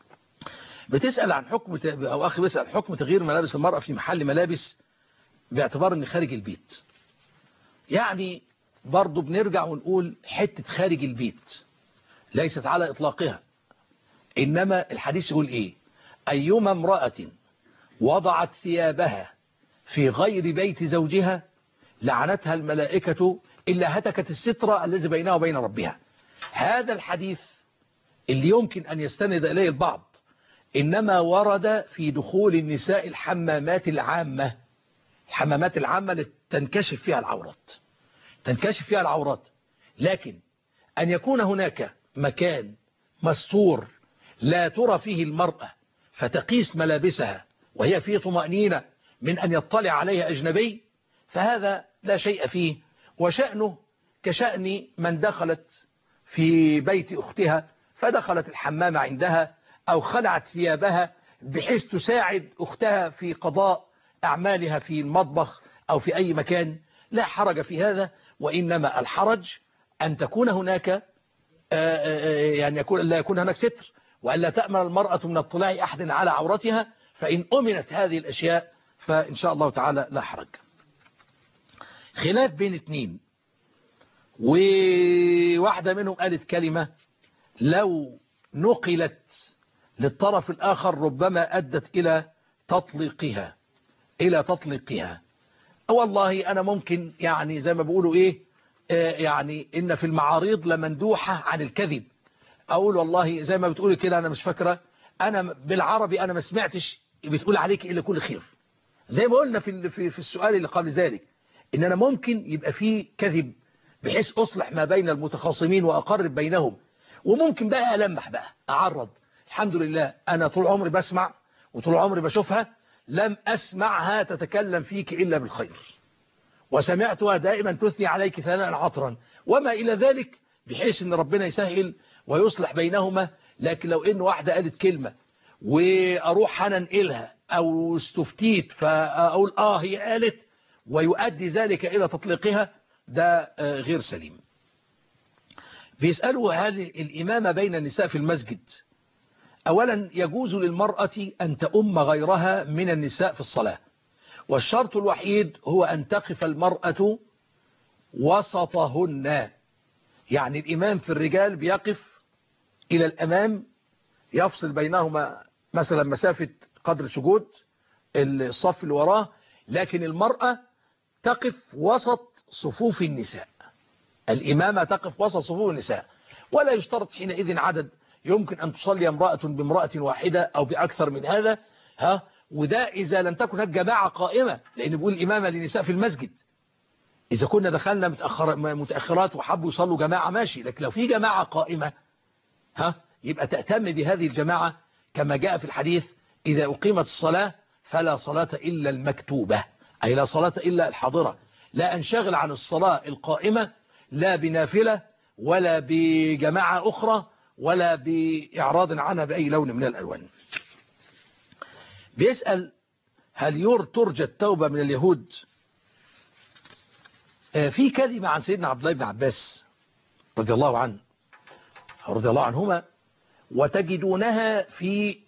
بتسأل عن حكم أو أخي بيسأل حكم تغيير ملابس المرأة في محل ملابس باعتبار أن خارج البيت. يعني برضو بنرجع ونقول حتة خارج البيت ليست على إطلاقها، إنما الحديث يقول إيه؟ أيما امرأة وضعت ثيابها في غير بيت زوجها لعنتها الملائكة إلا هتكت السترة الذي بينها وبين ربها. هذا الحديث اللي يمكن أن يستند إليه البعض إنما ورد في دخول النساء الحمامات العامة، الحمامات العامة اللي تنكشف فيها العورات، تنكشف فيها العورات. لكن أن يكون هناك مكان مستور لا ترى فيه المرأة فتقيس ملابسها وهي في طمأنينة من أن يطلع عليها أجنبي، فهذا لا شيء فيه، وشأنه كشأن من دخلت في بيت أختها فدخلت الحمام عندها أو خلعت ثيابها بحيث تساعد أختها في قضاء أعمالها في المطبخ أو في أي مكان، لا حرج في هذا. وإنما الحرج أن تكون هناك يعني يكون لا يكون هناك ستر، وألا تأمن المرأة من اطلاع أحد على عورتها، فإن أمنت هذه الأشياء فإن شاء الله تعالى لا حرج. خلاف بين اثنين، وواحدة منهم قالت كلمة لو نقلت للطرف الآخر ربما أدت إلى تطليقها إلى تطليقها. والله أنا ممكن يعني زي ما بيقولوا إيه آه يعني إن في المعاريض لمندوحة عن الكذب. أقول والله زي ما بتقولي كده، أنا مش فاكرة أنا بالعربي أنا ما سمعتش بتقول عليك إلا كل خير، زي ما قلنا في في في السؤال اللي قبل ذلك، إن أنا ممكن يبقى فيه كذب بحيث أصلح ما بين المتخاصمين وأقرب بينهم، وممكن بقى ألمح بقى أعرض. الحمد لله أنا طول عمري بسمع وطول عمري بشوفها، لم أسمعها تتكلم فيك إلا بالخير، وسمعتها دائما تثني عليك ثناء عطرا وما إلى ذلك، بحيث أن ربنا يسهل ويصلح بينهما. لكن لو إن واحدة قالت كلمة وأروح أنا أنقلها أو استفتيت فأقول آه هي قالت ويؤدي ذلك إلى تطليقها، ده غير سليم. بيسألوا هل الإمامة بين النساء في المسجد؟ أولا يجوز للمرأة أن تؤم غيرها من النساء في الصلاة، والشرط الوحيد هو أن تقف المرأة وسطهن. يعني الإمام في الرجال بيقف إلى الأمام يفصل بينهما مثلا مسافة قدر سجود الصف اللي وراه، لكن المرأة تقف وسط صفوف النساء، الإمامة تقف وسط صفوف النساء، ولا يشترط حينئذ عدد، يمكن أن تصلي امرأة بامرأة واحدة أو بأكثر من هذا، ها وده إذا لم تكن هناك جماعة قائمة، لأن بيقول إمامة للنساء في المسجد. إذا كنا دخلنا متأخر متأخرات وحبوا يصلوا جماعة ماشي، لكن لو في جماعة قائمة ها يبقى تأتم بهذه الجماعة كما جاء في الحديث: إذا أقيمت الصلاة فلا صلاة إلا المكتوبة، أي لا صلاة إلا الحاضرة. لا أنشغل عن الصلاة القائمة لا بنافلة ولا بجماعة أخرى ولا بإعراض عنها بأي لون من الألوان. بيسأل: هل يور ترجى التوبة من اليهود؟ في كلمة عن سيدنا عبد الله بن عباس رضي الله عنه رضي الله عنهما، وتجدونها في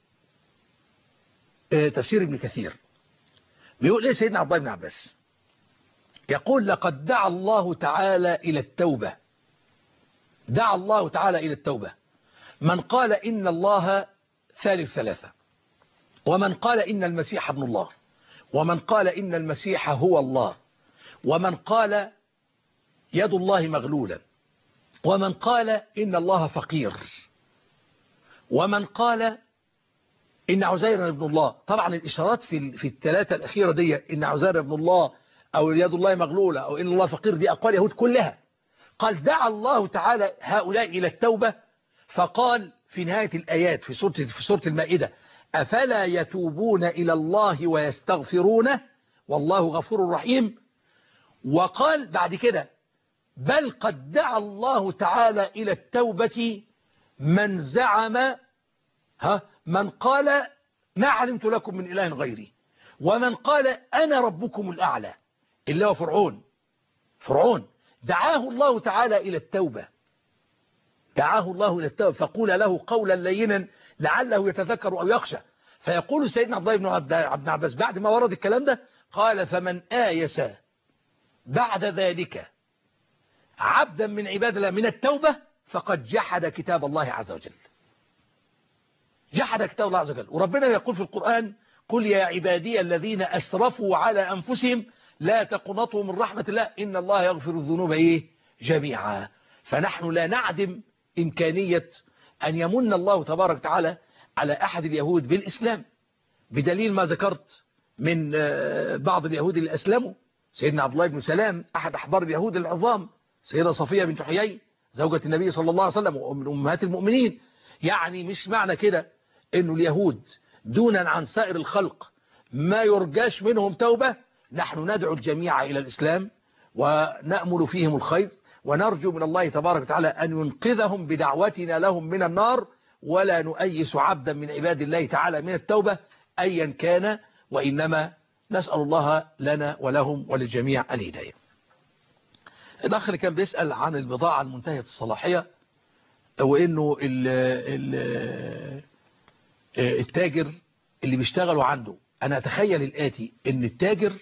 تفسير ابن كثير. بيقول إيه سيدنا عبد الله بن عباس؟ يقول: لقد دعا الله تعالى إلى التوبة، دعا الله تعالى إلى التوبة من قال إن الله ثالث ثلاثة، ومن قال إن المسيح ابن الله، ومن قال إن المسيح هو الله، ومن قال يد الله مغلولة، ومن قال إن الله فقير، ومن قال إن عزير ابن الله. طبعا الإشارات في في الثلاثة الأخيرة دي، إن عزير ابن الله أو يد الله مغلولة أو إن الله فقير، دي أقوال يهود كلها. قال: دعا الله تعالى هؤلاء إلى التوبة، فقال في نهاية الآيات في سورة في سورة المائدة: أفلا يتوبون إلى الله ويستغفرونه والله غفور رحيم. وقال بعد كده: بل قد دعا الله تعالى إلى التوبة من زعم ها من قال ما علمت لكم من إله غيري، ومن قال أنا ربكم الأعلى، اللي هو فرعون. فرعون دعاه الله تعالى إلى التوبة، دعاه الله إلى التوبة، فقول له قولا لينا لعله يتذكر أو يخشى. فيقول سيدنا عبد الله بن عباس بعد ما ورد الكلام ده، قال: فمن آيس بعد ذلك عبدا من عباد الله من التوبة فقد جحد كتاب الله عز وجل، جحد كتاب الله عز وجل. وربنا يقول في القرآن: قل يا عبادي الذين أسرفوا على أنفسهم لا تقنطوا من رحمة الله إن الله يغفر الذنوب إيه جميعا. فنحن لا نعدم إمكانية أن يمن الله تبارك وتعالى على أحد اليهود بالإسلام، بدليل ما ذكرت من بعض اليهود اللي أسلموا: سيدنا عبد الله بن سلام أحد أحبار اليهود العظام، سيدة صفية بنت حيي زوجة النبي صلى الله عليه وسلم ومن أمهات المؤمنين. يعني مش معنى كده إنه اليهود دونا عن سائر الخلق ما يرجاش منهم توبة. نحن ندعو الجميع إلى الإسلام ونأمل فيهم الخير، ونرجو من الله تبارك وتعالى أن ينقذهم بدعوتنا لهم من النار، ولا نؤيس عبدا من عباد الله تعالى من التوبة أيا كان، وإنما نسأل الله لنا ولهم وللجميع الهداية. الأخ اللي كان بيسأل عن البضاعة المنتهية الصلاحية، وإنه ال ال التاجر اللي بيشتغلوا عنده، أنا أتخيل الآتي: إن التاجر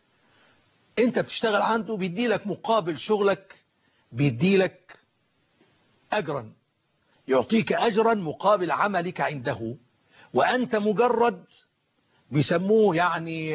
أنت بتشتغل عنده بيدي لك مقابل شغلك، بيدي لك أجرا، يعطيك أجرا مقابل عملك عنده، وأنت مجرد بيسموه يعني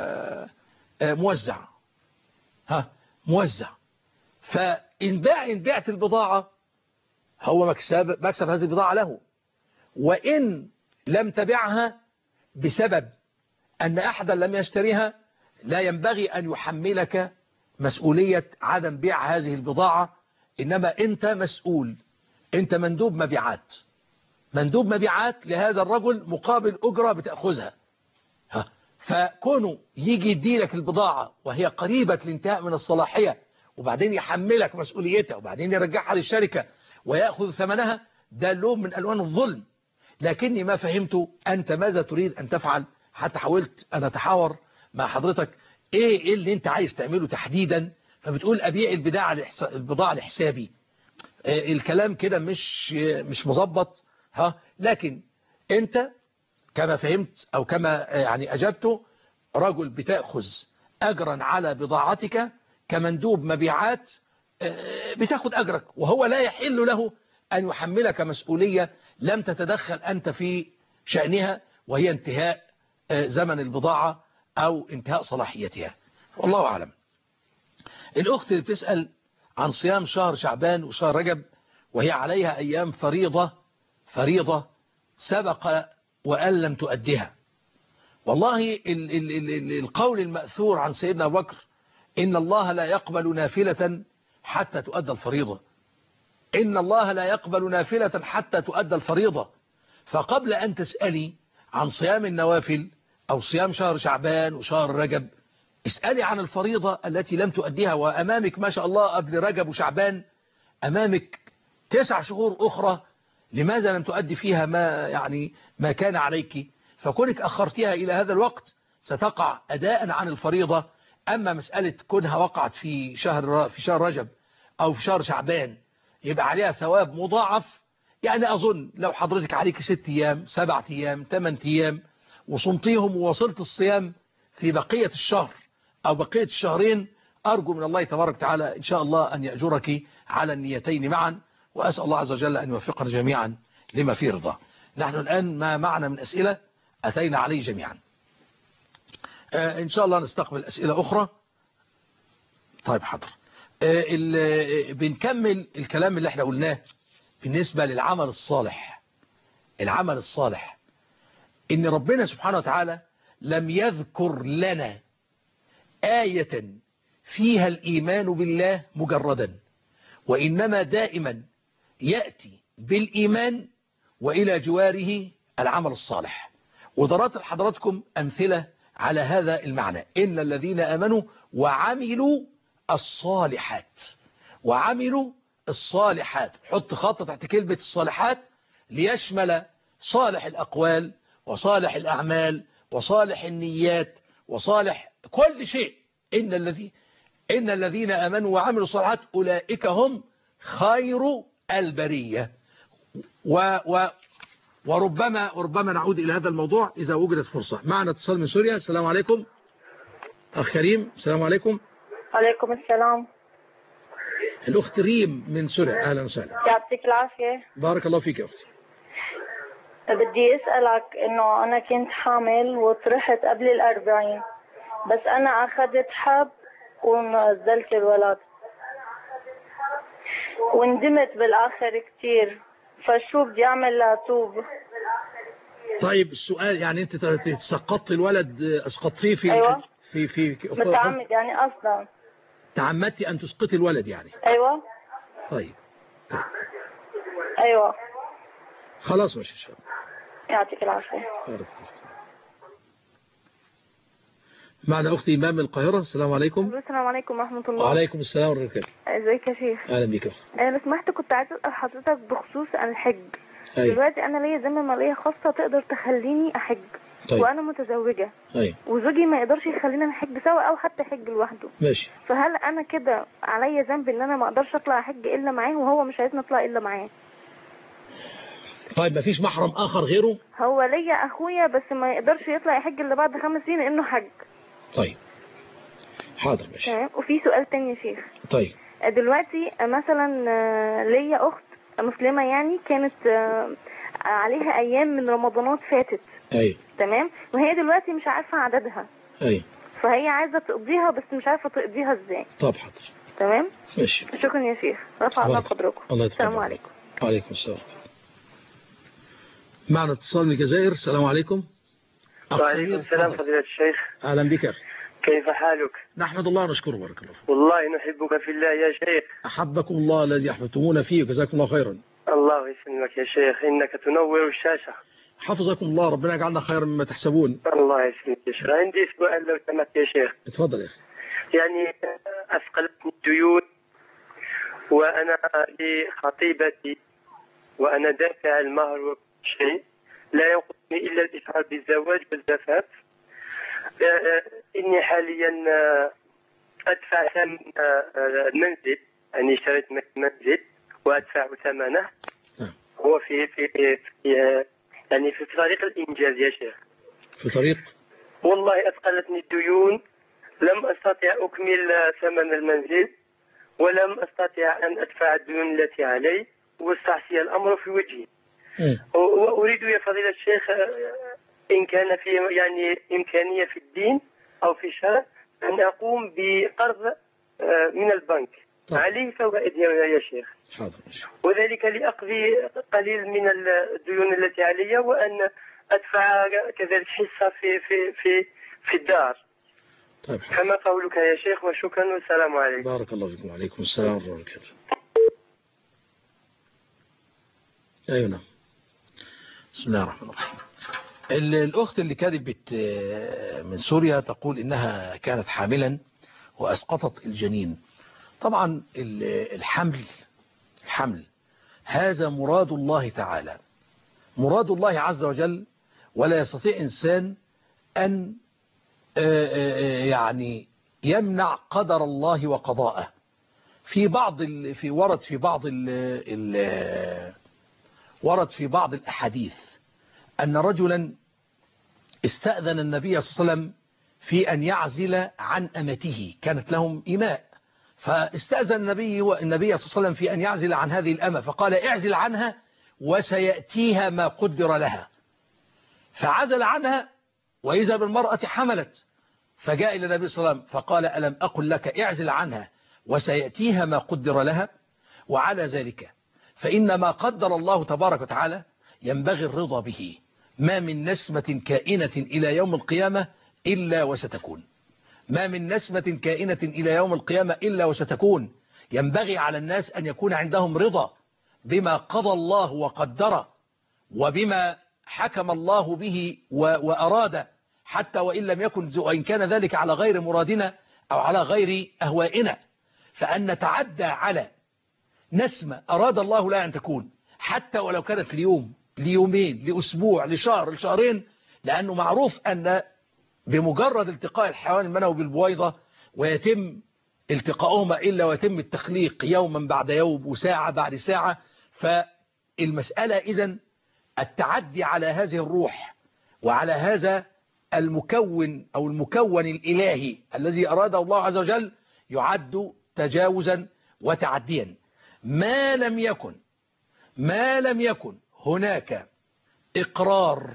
موزع، ها موزع. فإن باع إن بعت البضاعة هو مكسب مكسب هذه البضاعة له، وإن لم تبعها بسبب أن أحدا لم يشتريها لا ينبغي أن يحملك مسؤولية عدم بيع هذه البضاعة، إنما أنت مسؤول، أنت مندوب مبيعات، مندوب مبيعات لهذا الرجل مقابل أجرة بتأخذها. ها فكونه يجي يديلك البضاعة وهي قريبة الانتهاء من الصلاحية، وبعدين يحملك مسؤوليتها، وبعدين يرجعها للشركة ويأخذ ثمنها، ده لون من ألوان الظلم. لكني ما فهمت أنت ماذا تريد أن تفعل، حتى حاولت أن أتحاور مع حضرتك إيه, إيه اللي أنت عايز تعمله تحديدا. فبتقول أبيع البضاعة البضاعة لحسابي، إيه الكلام كده مش مش مظبط. ها لكن أنت كما فهمت أو كما يعني أجبته، رجل بتأخذ أجرا على بضاعتك كمندوب مبيعات، بتاخد أجرك، وهو لا يحل له أن يحملك مسؤولية لم تتدخل أنت في شأنها، وهي انتهاء زمن البضاعة أو انتهاء صلاحيتها، والله أعلم. الأخت اللي بتسأل عن صيام شهر شعبان وشهر رجب وهي عليها أيام فريضة فريضة سبق وأن لم تؤديها. والله ال ال ال القول المأثور عن سيدنا أبو بكر إن الله لا يقبل نافلة حتى تؤدى الفريضة. إن الله لا يقبل نافلة حتى تؤدى الفريضة. فقبل أن تسألي عن صيام النوافل أو صيام شهر شعبان وشهر رجب، اسألي عن الفريضة التي لم تؤديها، وأمامك ما شاء الله قبل رجب وشعبان أمامك تسع شهور أخرى، لماذا لم تؤدي فيها ما يعني ما كان عليك؟ فكونك أخرتها إلى هذا الوقت ستقع أداء عن الفريضة. أما مسألة كونها وقعت في شهر في شهر رجب أو في شهر شعبان يبقى عليها ثواب مضاعف، يعني أظن لو حضرتك عليك ست أيام سبعة أيام ثمان أيام وصمتيهم ووصلت الصيام في بقية الشهر أو بقية الشهرين، أرجو من الله تبارك وتعالى إن شاء الله أن يأجرك على النيتين معا، وأسأل الله عز وجل أن يوفقنا جميعا لما فيه رضاه. نحن الآن ما معنا من أسئلة أتينا عليه جميعا. آه إن شاء الله نستقبل أسئلة أخرى. طيب حاضر. آه بنكمل الكلام اللي احنا قلناه بالنسبة للعمل الصالح. العمل الصالح إن ربنا سبحانه وتعالى لم يذكر لنا آية فيها الإيمان بالله مجردا، وإنما دائما يأتي بالإيمان وإلى جواره العمل الصالح. وضرات لحضراتكم أمثلة على هذا المعنى: إن الذين آمنوا وعملوا الصالحات. وعملوا الصالحات، حط خط تحت كلمة الصالحات ليشمل صالح الأقوال وصالح الأعمال وصالح النيات وصالح كل شيء. إن الذي إن الذين آمنوا وعملوا الصالحات أولئك هم خير البرية. و و وربما وربما نعود إلى هذا الموضوع إذا وجدت فرصة. معنا اتصال من سوريا. السلام عليكم أخ كريم. السلام عليكم. عليكم السلام. الأخت ريم من سوريا، أهلا وسهلا. يعطيك العافية. بارك الله فيك يا أختي. بدي أسألك إنه أنا كنت حامل وطرحت قبل الأربعين، بس أنا أخذت حب ونزلت الولد وندمت بالآخر كتير، فشو بدي أعمل لأتوب؟ طيب السؤال يعني أنت تسقطت الولد، أسقطتيه في أيوة. في في, في متعمد يعني أصلا. تعمدتي أن تسقطي الولد يعني؟ أيوة. طيب. طيب. أيوة. خلاص ماشي إن شاء الله. يعطيك العافية. معنا أختي إمام من القاهرة. السلام عليكم. السلام عليكم ورحمة الله. وعليكم السلام ورحمة الله. ازيك يا شيخ؟ أهلا بك. أنا لو سمحت كنت عايزة أسأل حضرتك بخصوص الحج. أيوة. دلوقتي أنا ليا ذمة مالية خاصة تقدر تخليني أحج. طيب. وأنا متزوجة. أيوة. وزوجي ما يقدرش يخلينا نحج سوا أو حتى حج لوحده. ماشي. فهل أنا كده عليا ذنب إن أنا ما أقدرش أطلع أحج إلا معاه وهو مش عايزني أطلع إلا معاه؟ طيب ما فيش محرم آخر غيره؟ هو ليا أخويا بس ما يقدرش يطلع يحج إلا بعد خمس سنين لأنه حج. طيب حاضر ماشي. تمام. وفي سؤال تاني يا شيخ. طيب. دلوقتي مثلا ليا أخت مسلمة يعني كانت عليها أيام من رمضانات فاتت. أيوة. تمام. وهي دلوقتي مش عارفة عددها. أيوة. فهي عايزة تقضيها بس مش عارفة تقضيها إزاي. طب حاضر. تمام. ماشي. شكرا يا شيخ. رفع الله قدركم. الله يتقبل. السلام عليكم. وعليكم السلام. معنا اتصال من الجزائر. السلام عليكم. وعليكم السلام فضيلة الشيخ. أهلا بك أخي. كيف حالك؟ نحمد الله ونشكره. بارك الله فيك. والله نحبك في الله يا شيخ. أحبكم الله الذي أحببتمونا فيه وجزاكم الله خيرا. الله يسلمك يا شيخ، إنك تنور الشاشة. حفظكم الله، ربنا يجعلنا خيرا مما تحسبون. الله يسلمك يا شيخ. عندي سؤال لو سمحت يا شيخ. اتفضل يا أخي. يعني أثقلتني الديون وأنا لخطيبتي وأنا دافع المهر وكل شيء، لا ينقصني إلا الإفعال بالزواج والزفاف. إني حاليا أدفع ثمن المنزل، يعني اشتريت منزل وأدفع ثمنه. هو في في في يعني في طريق الإنجاز يا شيخ. في طريق؟ والله أثقلتني الديون، لم أستطع أكمل ثمن المنزل ولم أستطع أن أدفع الديون التي علي، واستعصي الأمر في وجهي. وأريد يا فضيلة الشيخ إن كان في يعني إمكانية في الدين أو في الشرع أن أقوم بقرض من البنك عليه فوائد يا شيخ. حاضر. وذلك لأقضي قليل من الديون التي علي وأن أدفع كذلك حصة في في في في الدار. طيب كما قولك يا شيخ، وشكرا والسلام عليكم. بارك الله فيكم. وعليكم السلام ورحمة الله وبركاته. أيوة نعم. بسم الله الرحمن الرحيم. الأخت اللي كانت من سوريا تقول إنها كانت حاملا وأسقطت الجنين. طبعا الحمل الحمل هذا مراد الله تعالى، مراد الله عز وجل، ولا يستطيع إنسان أن يعني يمنع قدر الله وقضاءه. في بعض ال... في ورد في بعض ال... ال... ورد في بعض الأحاديث أن رجلا استأذن النبي صلى الله عليه وسلم في أن يعزل عن أمته، كانت لهم إماء، فاستأذن النبي والنبي صلى الله عليه وسلم في أن يعزل عن هذه الأمة، فقال اعزل عنها وسيأتيها ما قدر لها. فعزل عنها وإذا بالمرأة حملت، فجاء إلى النبي صلى الله عليه وسلم فقال ألم أقل لك اعزل عنها وسيأتيها ما قدر لها؟ وعلى ذلك فإن ما قدر الله تبارك وتعالى ينبغي الرضا به. ما من نسمة كائنة إلى يوم القيامة إلا وستكون، ما من نسمة كائنة إلى يوم القيامة إلا وستكون. ينبغي على الناس أن يكون عندهم رضا بما قضى الله وقدر وبما حكم الله به وأراد، حتى وإن لم يكن وإن كان ذلك على غير مرادنا أو على غير أهوائنا. فأن نتعدى على نسمة أراد الله لا أن تكون، حتى ولو كانت ليوم ليومين لأسبوع لشهر لشهرين، لأنه معروف أن بمجرد التقاء الحيوان المنوي بالبويضة ويتم التقاؤهما إلا ويتم التخليق يوما بعد يوم وساعة بعد ساعة. فالمسألة إذن التعدي على هذه الروح وعلى هذا المكون أو المكون الإلهي الذي أراده الله عز وجل يعد تجاوزا وتعديا. ما لم يكن ما لم يكن هناك إقرار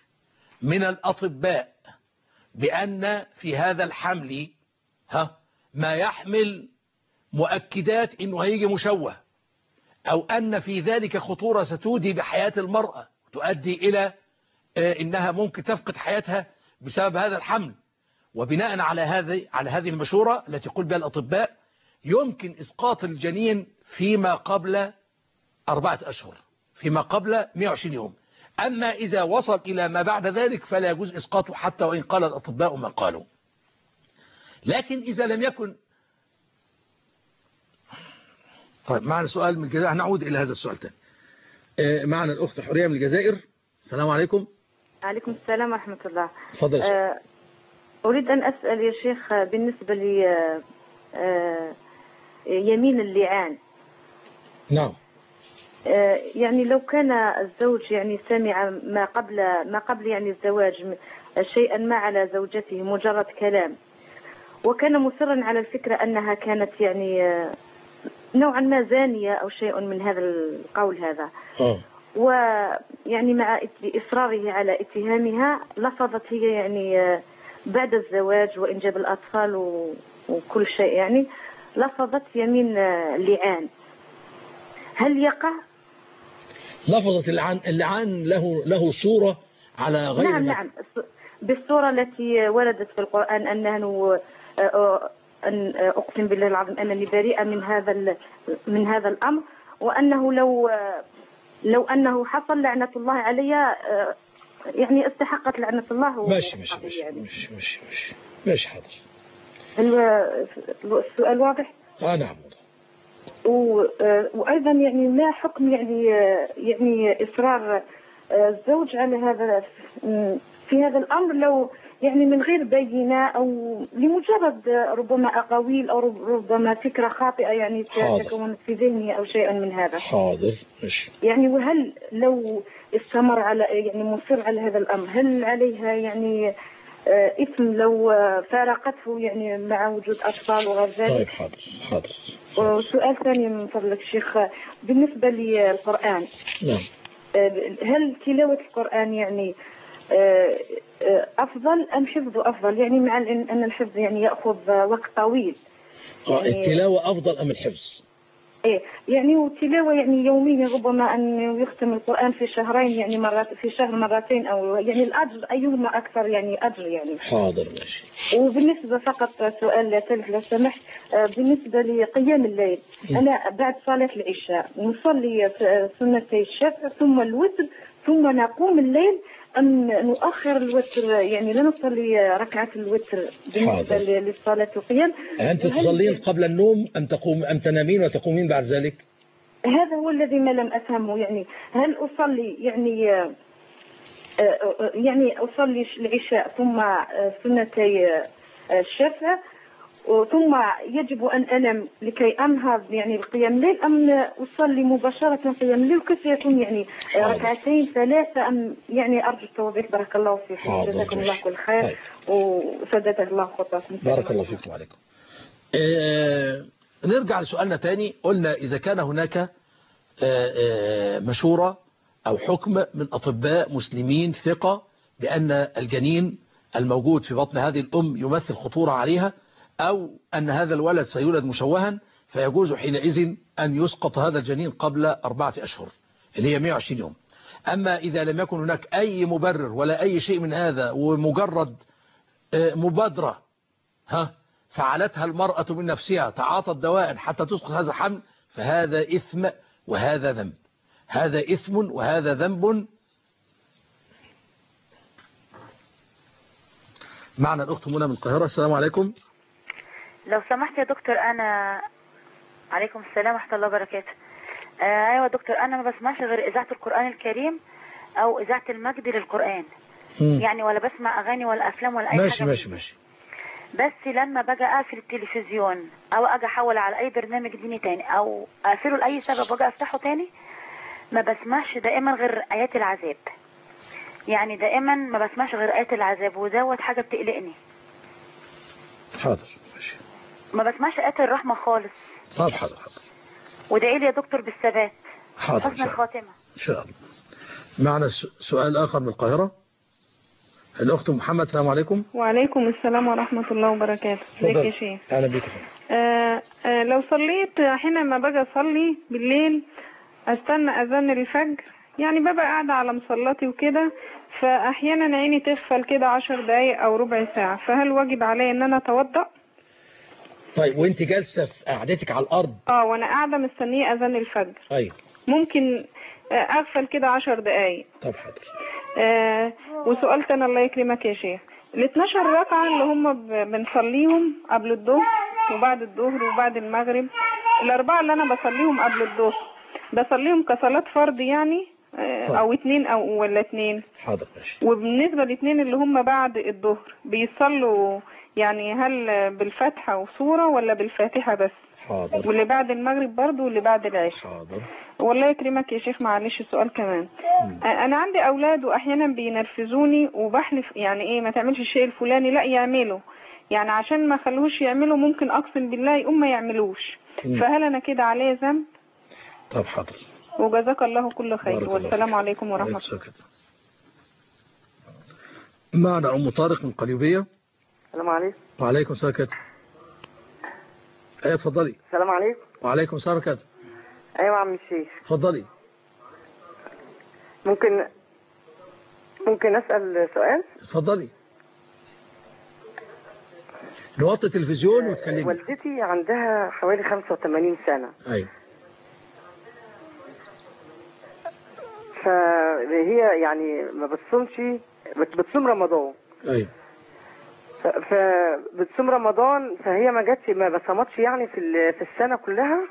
من الأطباء بأن في هذا الحمل ها ما يحمل مؤكدات إنه هيجي مشوه، أو أن في ذلك خطورة ستودي بحياة المرأة تؤدي إلى إنها ممكن تفقد حياتها بسبب هذا الحمل. وبناء على هذه على هذه المشورة التي يقول بها الأطباء يمكن إسقاط الجنين فيما قبل أربعة أشهر، فيما قبل مئة وعشرين يوم. أما إذا وصل إلى ما بعد ذلك فلا يجوز إسقاطه حتى وإن قال الأطباء ما قالوا. لكن إذا لم يكن. طيب معنا سؤال من الجزائر، نعود إلى هذا السؤال تاني. معنا الأخت حورية من الجزائر. السلام عليكم. عليكم السلام ورحمة الله. تفضل. أه أريد أن أسأل يا شيخ بالنسبة لي أه يمين اللعان. نعم. أه يعني لو كان الزوج يعني سمع ما قبل ما قبل يعني الزواج شيئا ما على زوجته مجرد كلام، وكان مصرا على الفكرة أنها كانت يعني نوعا ما زانية أو شيء من هذا القول هذا. أوه. ويعني مع إصراره على اتهامها لفظت هي يعني بعد الزواج وإنجاب الأطفال وكل شيء يعني لفظت يمين اللعان. هل يقع؟ لفظت اللعان. اللعان له له صورة على غير. نعم نعم بالصورة التي وردت في القرآن أنه أن أقسم بالله العظيم أنني بريئة من هذا من هذا الأمر، وأنه لو لو أنه حصل لعنة الله علي يعني استحقت لعنة الله. ماشي ماشي ماشي يعني. ماشي ماشي ماشي ماشي حاضر. السؤال واضح؟ آه نعم. وأيضا يعني ما حكم يعني يعني إصرار الزوج على هذا في هذا الأمر لو يعني من غير بينة أو لمجرد ربما أقاويل أو ربما فكرة خاطئة يعني تكون في ذهني أو شيئا من هذا. حاضر ماشي. يعني وهل لو استمر على يعني مصر على هذا الأمر هل عليها يعني إثم لو فارقته يعني مع وجود أطفال وغير ذلك؟ طيب حاضر حاضر. وسؤال ثاني من فضلك شيخ بالنسبة للقرآن. نعم. هل تلاوة القرآن يعني أفضل أم حفظه أفضل؟ يعني مع أن الحفظ يعني يأخذ وقت طويل. يعني التلاوة أفضل أم الحفظ؟ ايه يعني وتلاوه يعني يوميا، ربما ان يختم القران في شهرين يعني مرات في شهر مرتين، او يعني الاجر ايهما اكثر يعني اجر يعني. حاضر ماشي. وبالنسبه فقط سؤال ثالث لو سمحت، بالنسبه لقيام الليل م. انا بعد صلاه العشاء نصلي سنتي الشفع ثم الوتر ثم نقوم الليل، أم نؤخر الوتر يعني لا نصلي ركعة الوتر بالنسبة للصلاة القيام؟ أنت تصلين قبل النوم أم تقوم أم تنامين وتقومين بعد ذلك؟ هذا هو الذي ما لم أفهمه، يعني هل أصلي يعني يعني أصلي العشاء ثم سنتي الشفع ثم يجب أن أنام لكي أنهض يعني القيام الليل، أم أصلي مباشرة قيام الليل؟ كيف يكون يعني ركعتين ثلاثة أم يعني؟ أرجو التوضيح بارك الله فيكم، جزاكم الله كل خير وسدد الله خطاكم. بارك الله فيكم وعليكم. آه نرجع لسؤالنا تاني. قلنا إذا كان هناك آه آه مشورة أو حكم من أطباء مسلمين ثقة بأن الجنين الموجود في بطن هذه الأم يمثل خطورة عليها، أو أن هذا الولد سيولد مشوها، فيجوز حينئذ أن يسقط هذا الجنين قبل أربعة أشهر اللي هي مئة وعشرين يوم. أما إذا لم يكن هناك أي مبرر ولا أي شيء من هذا ومجرد مبادرة ها فعلتها المرأة من نفسها، تعاطت دواء حتى تسقط هذا الحمل، فهذا إثم وهذا ذنب، هذا إثم وهذا ذنب. معنا الأخت منى من القاهرة. السلام عليكم. لو سمحت يا دكتور، أنا عليكم السلام ورحمة الله وبركاته. آه أيوة دكتور، أنا ما بسمعش غير إذاعة القرآن الكريم أو إذاعة المجد للقرآن. مم. يعني ولا بسمع أغاني ولا أفلام ولا أي ماشي حاجة. ماشي ماشي. بس لما باجي أقفل التلفزيون أو أجي أحول على أي برنامج ديني تاني أو أقفله لأي سبب وأجي أفتحه تاني، ما بسمعش دائما غير آيات العذاب. يعني دائما ما بسمعش غير آيات العذاب، ودوت حاجة بتقلقني. حاضر ماشي. ما بسمعش آيات الرحمة خالص. طب حاضر حاضر. وادعي لي يا دكتور بالثبات. حاضر. حسن الخاتمة إن شاء الله. معنا سؤال آخر من القاهرة. الأخت محمد. السلام عليكم. وعليكم السلام ورحمة الله وبركاته. ازيك يا شيخ؟ أهلا بك. آه آه لو صليت حينما باجي أصلي بالليل أستنى أذان الفجر، يعني ببقى قاعدة على مصلاتي وكده، فأحيانا عيني تغفل كده عشر دقايق أو ربع ساعة، فهل واجب علي إن أنا أتوضأ؟ طيب وانت جالسة في قعدتك على الأرض؟ اه وانا قاعدة مستنية أذان الفجر. أيوة. ممكن أغفل كده عشر دقايق. طب حاضر. آه وسؤال تاني الله يكرمك يا شيخ، ال اتناشر ركعة اللي هم بنصليهم قبل الظهر وبعد الظهر وبعد المغرب، الأربعة اللي أنا بصليهم قبل الظهر بصليهم كصلاة فرض يعني آه أو اتنين أو ولا اتنين؟ حاضر ماشي. وبالنسبة لاتنين اللي هم بعد الظهر بيصلوا يعني هل بالفاتحة وسورة ولا بالفاتحة بس؟ حاضر. واللي بعد المغرب برضو واللي بعد العشاء؟ حاضر. والله يكرمك يا شيخ معلش سؤال كمان. م. انا عندي اولاد واحيانا بينرفزوني وبحلف يعني ايه ما تعملش الشيء الفلاني لا يعمله، يعني عشان ما خلوش يعملوا ممكن اقسم بالله يقوم ما يعملوش. م. فهل انا كده عليه ذنب؟ طب حاضر. وجزاك الله كل خير والسلام عليكم ورحمة الله. معنا ام طارق من قليوبية. السلام عليكم. وعليكم السلام كده. ايه اتفضلي. السلام عليكم. وعليكم السلام كده. ايوه يا عم الشيخ. اتفضلي. ممكن ممكن اسال سؤال؟ اتفضلي. نوطي التلفزيون وتكلمي. والدتي عندها حوالي خمسة وثمانين سنة. ايوه. فهي يعني ما بتصومش، بتصوم رمضان. ايوه. فبتصوم رمضان، فهي ما جاتش ما بصمتش يعني في في السنه كلها.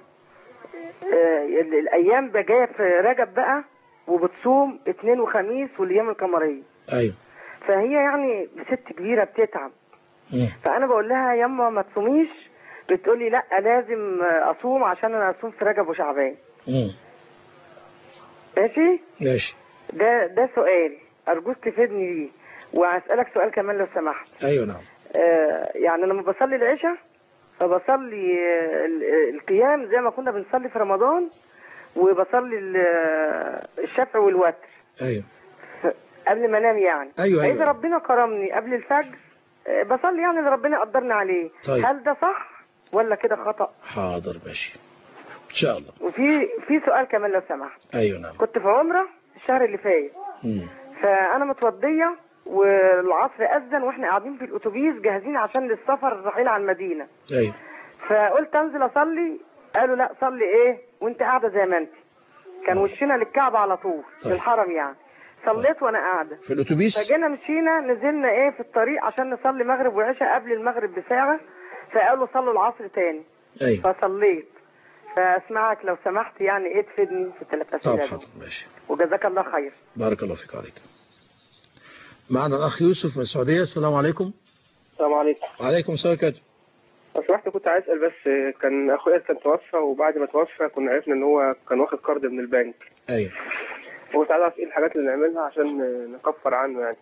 الايام بقى جايه في رجب بقى وبتصوم اثنين وخميس والايام القمريه. ايوه. فهي يعني ست كبيره بتتعب. م. فانا بقول لها ياما ما تصوميش، بتقولي لا لازم اصوم عشان انا اصوم في رجب وشعبان. امم ماشي ماشي. ده ده سؤال ارجوك تفيدني بيه. وهسألك سؤال كمان لو سمحت. ايوه نعم. آه يعني لما بصلي العشاء فبصلي القيام زي ما كنا بنصلي في رمضان، وبصلي الشفع والوتر. ايوه. قبل ما انام يعني. ايوه ايوه. اذا ربنا كرمني قبل الفجر بصلي يعني اللي ربنا قدرنا عليه. طيب. هل ده صح ولا كده خطأ؟ حاضر ماشي. ان شاء الله. وفي في سؤال كمان لو سمحت. ايوه نعم. كنت في عمره الشهر اللي فات، فانا متوضيه والعصر اذن واحنا قاعدين في الاتوبيس جاهزين عشان للسفر الرحيل على المدينه. ايوه. فقلت انزل اصلي، قالوا لا صلي ايه وانت قاعده زي ما انت. كان وشنا للكعبه على طول طيب. للحرم يعني. صليت وانا قاعده في الاتوبيس. فجينا مشينا نزلنا ايه في الطريق عشان نصلي مغرب وعشاء قبل المغرب بساعه، فقالوا صلوا العصر تاني. ايوه. فصليت. فاسمعك لو سمحت يعني ايه تفيدني في الثلاث اسئله. طب حاضر ماشي. وجزاك الله خير. بارك الله فيك عليك. معنا الاخ يوسف من السعوديه. السلام عليكم. السلام عليكم. وعليكم السلام ورحمه الله. لو سمحت كنت عايز اسال بس، كان اخويا كان توفى وبعد ما توفى كنا عرفنا ان هو كان واخد قرض من البنك. ايوه. وكنت عايز اعرف ايه الحاجات اللي نعملها عشان نكفر عنه يعني.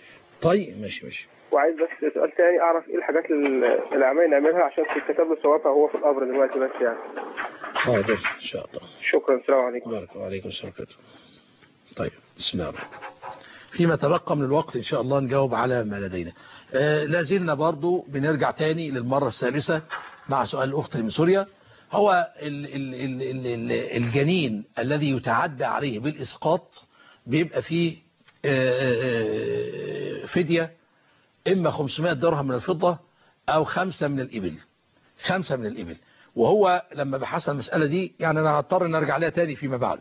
طيب ماشي ماشي. وعايز بس سؤال تاني، اعرف ايه الحاجات اللي عمال نعملها عشان تتكتب له ثوابها وهو في القبر دلوقتي بس يعني. حاضر ان شاء الله. شكرا. السلام عليكم. بارك الله عليكم السلام عليكم. طيب بسم الله الرحمن الرحيم. فيما تبقى من الوقت إن شاء الله نجاوب على ما لدينا. آه لازلنا برضو بنرجع تاني للمرة الثالثة مع سؤال الأخت من سوريا. هو ال ال ال ال ال الجنين الذي يتعدى عليه بالإسقاط بيبقى فيه آه آه فدية إما خمسمائة درهم من الفضة أو خمسة من الإبل. خمسة من الإبل. وهو لما بحث المسألة دي يعني أنا هضطر نرجع لها تاني فيما بعد.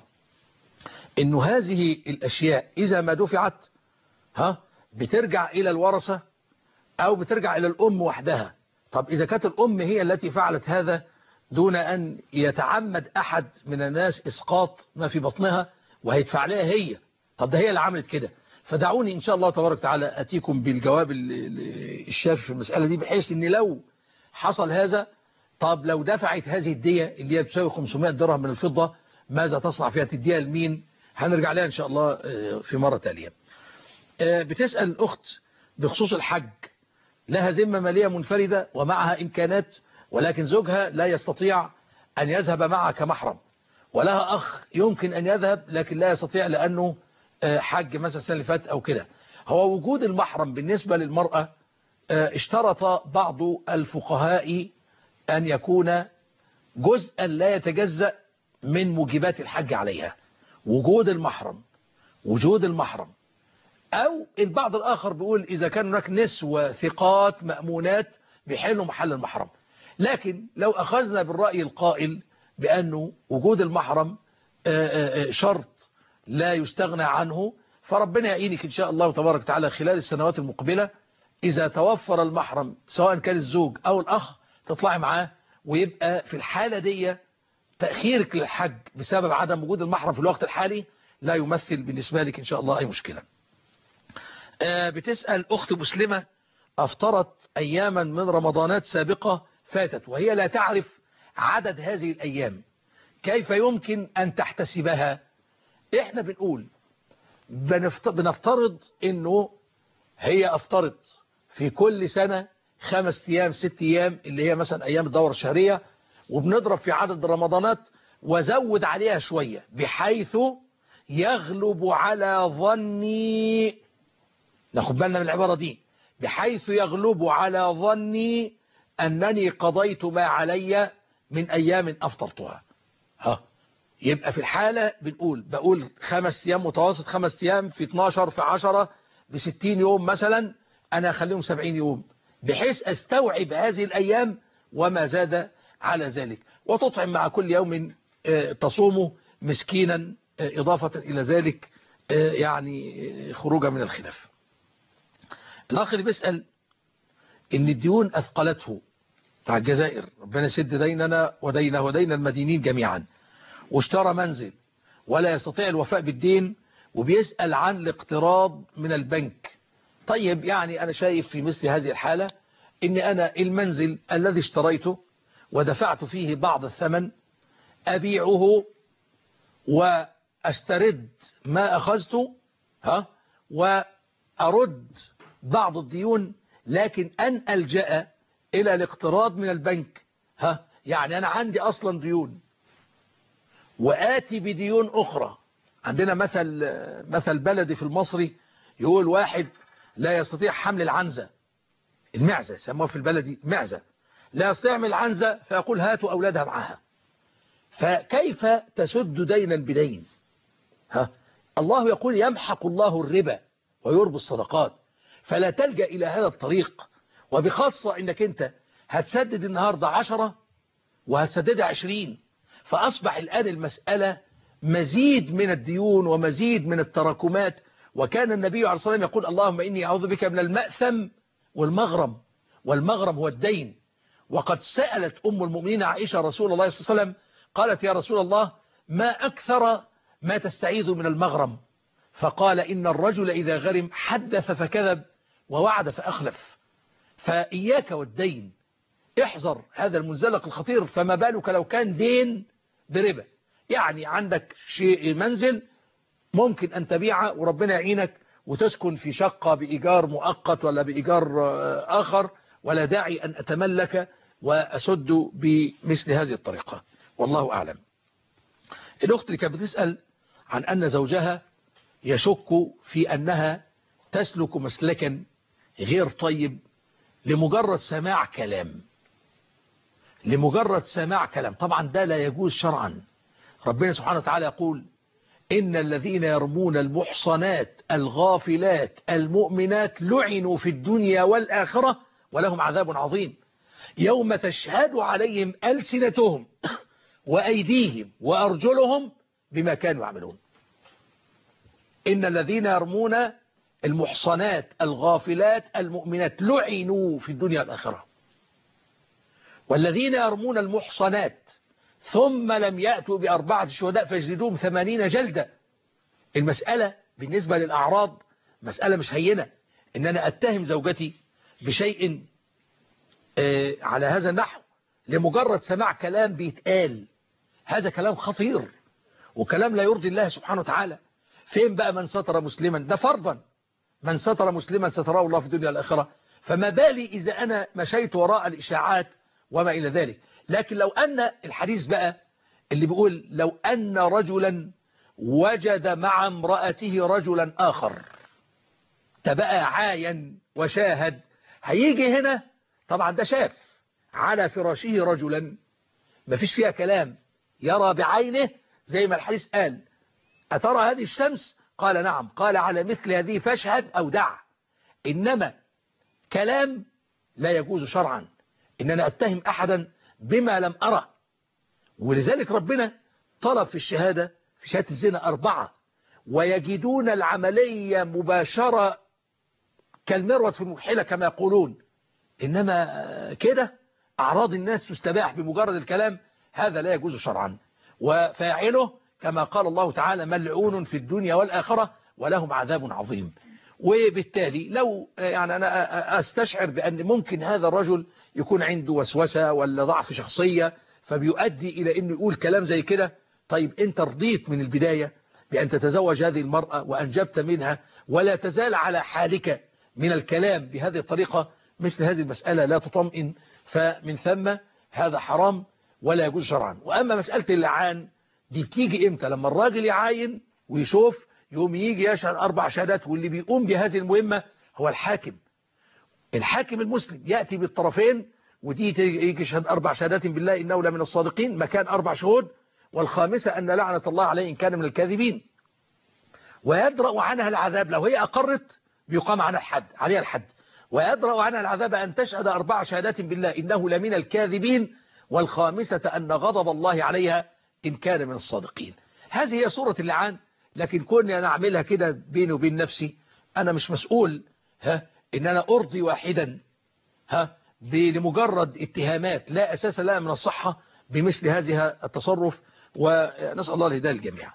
إنه هذه الأشياء إذا ما دفعت ها بترجع إلى الورثة أو بترجع إلى الأم وحدها. طب إذا كانت الأم هي التي فعلت هذا دون أن يتعمد أحد من الناس إسقاط ما في بطنها وهيدفع لها هي، طب ده هي اللي عملت كده. فدعوني إن شاء الله تبارك وتعالى أتيكم بالجواب الشافي في المسألة دي، بحيث إن لو حصل هذا، طب لو دفعت هذه الدية اللي هي بتساوي خمسمائة درهم من الفضة ماذا تصنع فيها؟ تديها لمين؟ هنرجع لها إن شاء الله في مرة تالية. بتسأل الأخت بخصوص الحج، لها ذمة مالية منفردة ومعها إمكانات، ولكن زوجها لا يستطيع أن يذهب معها كمحرم، ولها أخ يمكن أن يذهب لكن لا يستطيع لأنه حج مثلا السنة اللي فاتت أو كده. هو وجود المحرم بالنسبة للمرأة اشترط بعض الفقهاء أن يكون جزءا لا يتجزأ من موجبات الحج عليها. وجود المحرم وجود المحرم أو البعض الآخر بيقول إذا كان هناك نسوة ثقات مأمونات بيحلوا محل المحرم. لكن لو أخذنا بالرأي القائل بأنه وجود المحرم شرط لا يستغنى عنه، فربنا يعينك إن شاء الله تبارك وتعالى خلال السنوات المقبلة إذا توفر المحرم سواء كان الزوج أو الأخ تطلعي معاه، ويبقى في الحالة دي تأخيرك للحج بسبب عدم وجود المحرم في الوقت الحالي لا يمثل بالنسبة لك إن شاء الله أي مشكلة. بتسأل أخت مسلمة أفطرت أياما من رمضانات سابقة فاتت وهي لا تعرف عدد هذه الأيام، كيف يمكن أن تحتسبها؟ إحنا بنقول بنفترض إنه هي أفطرت في كل سنة خمس أيام ست أيام اللي هي مثلا أيام الدورة الشهرية، وبنضرب في عدد الرمضانات وزود عليها شوية بحيث يغلب على ظني، ناخد بالنا من العبارة دي، بحيث يغلب على ظني أنني قضيت ما علي من أيام أفطرتها. ها يبقى في الحالة بنقول بقول خمس أيام متوسط، خمس أيام في اتناشر في عشرة بستين يوم مثلا، أنا أخليهم سبعين يوم بحيث أستوعب هذه الأيام وما زاد على ذلك، وتطعم مع كل يوم تصومه مسكينا إضافة إلى ذلك يعني خروجا من الخلاف. الأخ اللي بيسأل إن الديون أثقلته بتاع الجزائر، ربنا يسد ديننا ودينه ودين المدينين جميعا، واشترى منزل ولا يستطيع الوفاء بالدين وبيسأل عن الاقتراض من البنك. طيب يعني أنا شايف في مثل هذه الحالة إن أنا المنزل الذي اشتريته ودفعت فيه بعض الثمن أبيعه وأسترد ما أخذته ها وأرد بعض الديون، لكن أن ألجأ إلى الاقتراض من البنك. ها يعني أنا عندي أصلا ديون وآتي بديون أخرى. عندنا مثل مثل بلدي في المصري يقول واحد لا يستطيع حمل العنزة، المعزة يسموها في البلدي معزة، لا يستطيع حمل العنزة فيقول هاتوا أولادها معها، فكيف تسد دينا بدين؟ ها الله يقول يمحق الله الربا ويربي الصدقات، فلا تلجأ إلى هذا الطريق، وبخاصة إنك أنت هتسدد النهاردة عشرة وهتسدد عشرين، فأصبح الآن المسألة مزيد من الديون ومزيد من التراكمات. وكان النبي عليه الصلاة والسلام يقول اللهم إني أعوذ بك من المأثم والمغرم، والمغرم هو الدين. وقد سألت أم المؤمنين عائشة رسول الله صلى الله عليه وسلم قالت يا رسول الله ما أكثر ما تستعيذ من المغرم؟ فقال إن الرجل إذا غرم حدث فكذب ووعد فأخلف. فإياك والدين، احذر هذا المنزلق الخطير. فما بالك لو كان دين بربا؟ يعني عندك شيء منزل ممكن أن تبيعه وربنا يعينك وتسكن في شقة بإيجار مؤقت ولا بإيجار آخر، ولا داعي أن أتملك وأسد بمثل هذه الطريقة، والله أعلم. الأخت اللي كانت بتسأل عن أن زوجها يشك في أنها تسلك مسلكا غير طيب لمجرد سماع كلام، لمجرد سماع كلام. طبعا ده لا يجوز شرعا. ربنا سبحانه وتعالى يقول إن الذين يرمون المحصنات الغافلات المؤمنات لعنوا في الدنيا والآخرة ولهم عذاب عظيم يوم تشهد عليهم ألسنتهم وأيديهم وأرجلهم بما كانوا يعملون. إن الذين يرمون المحصنات الغافلات المؤمنات لعنوا في الدنيا والآخرة، والذين يرمون المحصنات ثم لم يأتوا بأربعة شهداء فاجلدوهم ثمانين جلدة. المسألة بالنسبة للأعراض مسألة مش هينة، إن أنا أتهم زوجتي بشيء آه على هذا النحو لمجرد سماع كلام بيتقال. هذا كلام خطير وكلام لا يرضي الله سبحانه وتعالى. فين بقى من ستر مسلما؟ ده فرضا من ستر مسلما ستره الله في الدنيا والآخرة. فما بالي إذا أنا مشيت وراء الإشاعات وما إلى ذلك. لكن لو أن الحديث بقى اللي بيقول لو أن رجلا وجد مع امرأته رجلا آخر تبقى عاين وشاهد، هيجي هنا طبعا ده شاف على فراشه رجلا ما فيش فيها كلام، يرى بعينه زي ما الحديث قال أترى هذه الشمس؟ قال نعم. قال على مثل هذه فاشهد أو دع. إنما كلام لا يجوز شرعا إن أنا أتهم أحدا بما لم أرى. ولذلك ربنا طلب في الشهادة في شهادة الزنا أربعة ويجدون العملية مباشرة كالمروة في المكحلة كما يقولون. إنما كده أعراض الناس تستباح بمجرد الكلام، هذا لا يجوز شرعا. وفاعله كما قال الله تعالى ملعون في الدنيا والآخرة ولهم عذاب عظيم. وبالتالي لو يعني أنا أستشعر بأن ممكن هذا الرجل يكون عنده وسوسة ولا ضعف شخصية فبيؤدي إلى أنه يقول كلام زي كده، طيب أنت رضيت من البداية بأن تتزوج هذه المرأة وأنجبت منها ولا تزال على حالك من الكلام بهذه الطريقة، مثل هذه المسألة لا تطمئن، فمن ثم هذا حرام ولا يجوز شرعا. وأما مسألة اللعان دي بتيجي إمتى؟ لما الراجل يعاين ويشوف يوم يجي يشهد أربع شهادات، واللي بيقوم بهذه المهمة هو الحاكم. الحاكم المسلم يأتي بالطرفين، ودي يجي يشهد أربع شهادات بالله إنه لمن الصادقين مكان أربع شهود، والخامسة أن لعنة الله عليه إن كان من الكاذبين، ويدرأ عنها العذاب لو هي أقرت بيقام عنها الحد عليها الحد، ويدرأ عنها العذاب أن تشهد أربع شهادات بالله إنه لمن الكاذبين، والخامسة أن غضب الله عليها إن كان من الصادقين. هذه هي صورة اللعان. لكن كوني أنا أعملها كده بيني وبين نفسي، أنا مش مسؤول ها إن أنا أرضي واحدا ها لمجرد اتهامات لا أساس لها من الصحة بمثل هذه التصرف، ونسأل الله الهداية للجميع.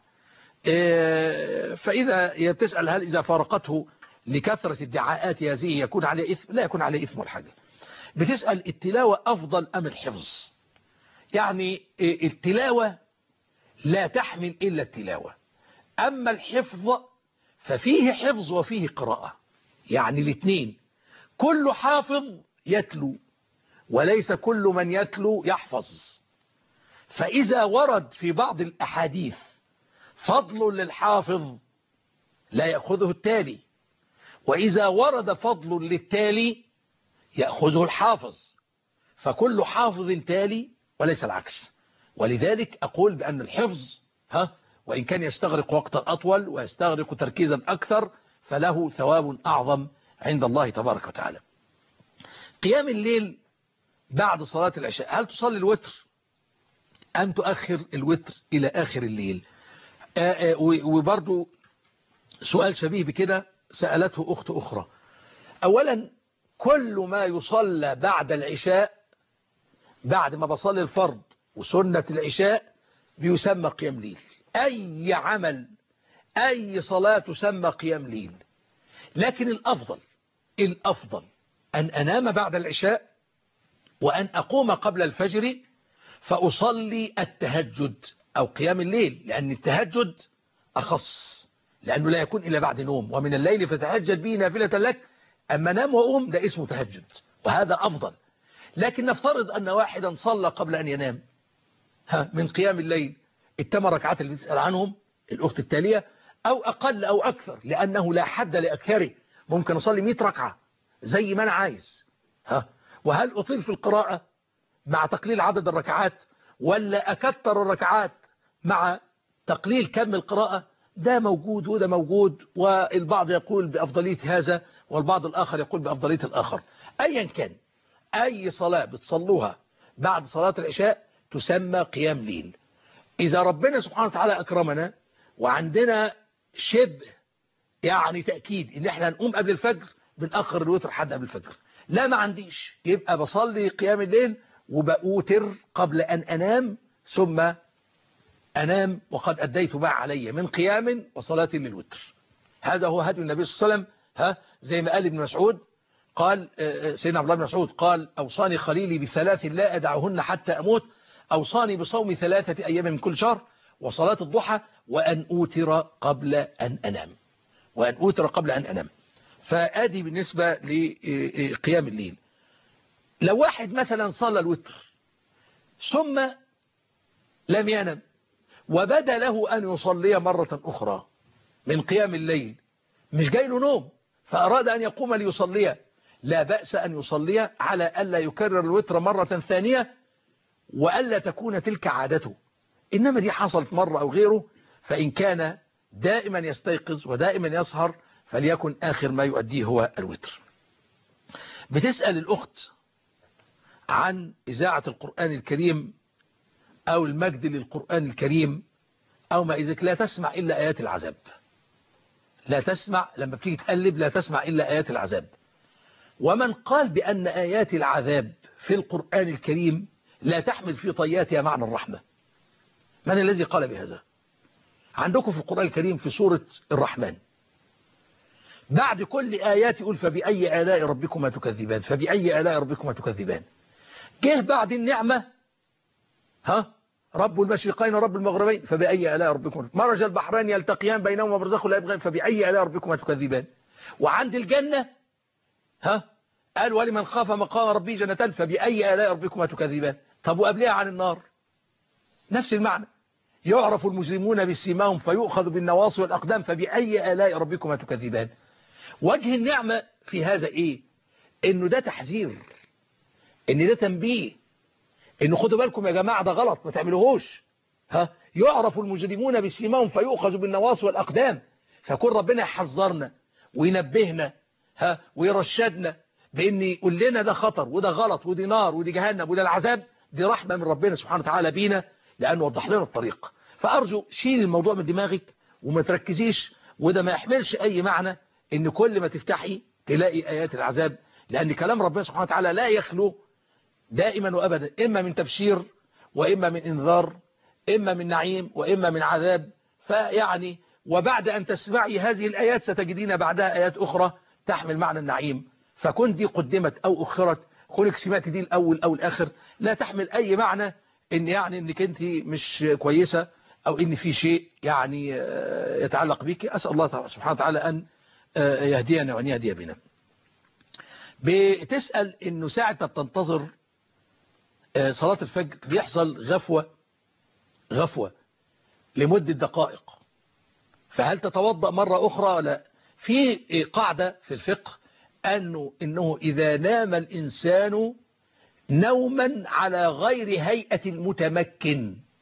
فإذا تسأل هل إذا فارقته لكثرة الدعاءات هذه يكون عليه إثم؟ لا يكون عليه إثم ولا حاجة. بتسأل التلاوة أفضل أم الحفظ؟ يعني التلاوة لا تحمل إلا التلاوة، أما الحفظ ففيه حفظ وفيه قراءة، يعني الاثنين. كل حافظ يتلو وليس كل من يتلو يحفظ. فإذا ورد في بعض الأحاديث فضل للحافظ لا يأخذه التالي، وإذا ورد فضل للتالي يأخذه الحافظ، فكل حافظ تالي وليس العكس. ولذلك أقول بأن الحفظ ها وإن كان يستغرق وقتا أطول ويستغرق تركيزا أكثر فله ثواب أعظم عند الله تبارك وتعالى. قيام الليل بعد صلاة العشاء، هل تصلي الوتر أم تؤخر الوتر إلى آخر الليل؟ وبرضو سؤال شبيه بكده سألته أخت أخرى. أولا كل ما يصلى بعد العشاء بعد ما بصلي الفرض وسنة العشاء بيسمى قيام ليل. أي عمل أي صلاة تسمى قيام ليل، لكن الأفضل الأفضل أن أنام بعد العشاء وأن أقوم قبل الفجر فأصلي التهجد أو قيام الليل، لأن التهجد أخص لأنه لا يكون إلا بعد نوم، ومن الليل فتهجد به نافلة لك. أما نام وأقوم ده اسمه تهجد وهذا أفضل. لكن نفترض أن واحدا صلى قبل أن ينام ها من قيام الليل التم ركعات اللي بتسأل عنهم الأخت التالية أو أقل أو أكثر، لأنه لا حد لأكثره، ممكن أصلي مئة ركعة زي ما أنا عايز ها. وهل أطيل في القراءة مع تقليل عدد الركعات ولا أكثر الركعات مع تقليل كم القراءة؟ ده موجود وده موجود، والبعض يقول بأفضلية هذا والبعض الآخر يقول بأفضلية الآخر. أيا كان أي صلاة بتصلوها بعد صلاة العشاء تسمى قيام ليل. إذا ربنا سبحانه وتعالى أكرمنا وعندنا شبه يعني تأكيد إن احنا هنقوم قبل الفجر بنأخر الوتر حد قبل الفجر. لا ما عنديش، يبقى بصلي قيام الليل وبأوتر قبل أن أنام، ثم أنام وقد أديت ما علي من قيام وصلاة للوتر. هذا هو هدي النبي صلى الله عليه وسلم ها. زي ما قال ابن مسعود قال سيدنا عبد الله بن مسعود قال أوصاني خليلي بثلاث لا أدعهن حتى أموت، أوصاني بصوم ثلاثة أيام من كل شهر وصلاة الضحى وأن أوتر قبل أن أنام وأن أوتر قبل أن أنام. فآدي بالنسبة لقيام الليل. لو واحد مثلا صلى الوتر ثم لم ينم وبدا له أن يصلي مرة أخرى من قيام الليل، مش جاي له نوم فأراد أن يقوم ليصلي، لا بأس أن يصلي على ألا يكرر الوتر مرة ثانية وألا تكون تلك عادته. إنما دي حصلت مرة أو غيره، فإن كان دائما يستيقظ ودائما يسهر فليكن آخر ما يؤديه هو الوتر. بتسأل الأخت عن إذاعة القرآن الكريم أو المجد للقرآن الكريم أو ما إذا لا تسمع إلا آيات العذاب. لا تسمع لما بتيجي تقلب لا تسمع إلا آيات العذاب. ومن قال بأن آيات العذاب في القرآن الكريم لا تحمل في طياتها معنى الرحمة، من الذي قال بهذا؟ عندكم في القرآن الكريم في سورة الرحمن بعد كل آيات يقول فبأي آلاء ربكما تكذبان، فبأي آلاء ربكما تكذبان. جه بعد النعمة ها رب المشرقين ورب المغربين فبأي آلاء ربكما، مرج البحرين يلتقيان بينهما برزخ لا يبغيان فبأي آلاء ربكما تكذبان. وعند الجنة ها قال ولمن خاف مقام ربي جنتان فبأي آلاء ربكما تكذبان. طب وقبلها عن النار نفس المعنى، يعرف المجرمون بسيماهم فيؤخذ بالنواصي والأقدام فبأي آلاء ربكما تكذبان. وجه النعمة في هذا إيه؟ إنه ده تحذير، إن ده تنبيه، إنه خدوا بالكم يا جماعة ده غلط ما تعملوهوش ها. يعرف المجرمون بسيماهم فيؤخذ بالنواصي والأقدام، فكون ربنا يحذرنا وينبهنا ها ويرشدنا بإن يقول لنا ده خطر وده غلط ودي نار ودي جهنم وده العذاب، دي رحمة من ربنا سبحانه وتعالى بينا لأنه وضح لنا الطريق. فأرجو شيل الموضوع من دماغك وما تركزيش، وده ما يحملش أي معنى إن كل ما تفتحي تلاقي آيات العذاب، لأن كلام ربنا سبحانه وتعالى لا يخلو دائما وأبدا إما من تبشير وإما من إنذار، إما من نعيم وإما من عذاب. فيعني وبعد أن تسمعي هذه الآيات ستجدين بعدها آيات أخرى تحمل معنى النعيم، فكن دي قدمت أو أخرت، كونك سمعت دي الأول أو الآخر لا تحمل أي معنى إن يعني إنك أنت مش كويسة أو إن في شيء يعني يتعلق بك. أسأل الله سبحانه وتعالى أن يهدينا وأن يهدي بنا. بتسأل إنه ساعة ما بتنتظر صلاة الفجر بيحصل غفوة غفوة لمدة دقائق، فهل تتوضأ مرة أخرى؟ لا. في قاعدة في الفقه أنه إنه إذا نام الإنسان نوما على غير هيئة المتمكن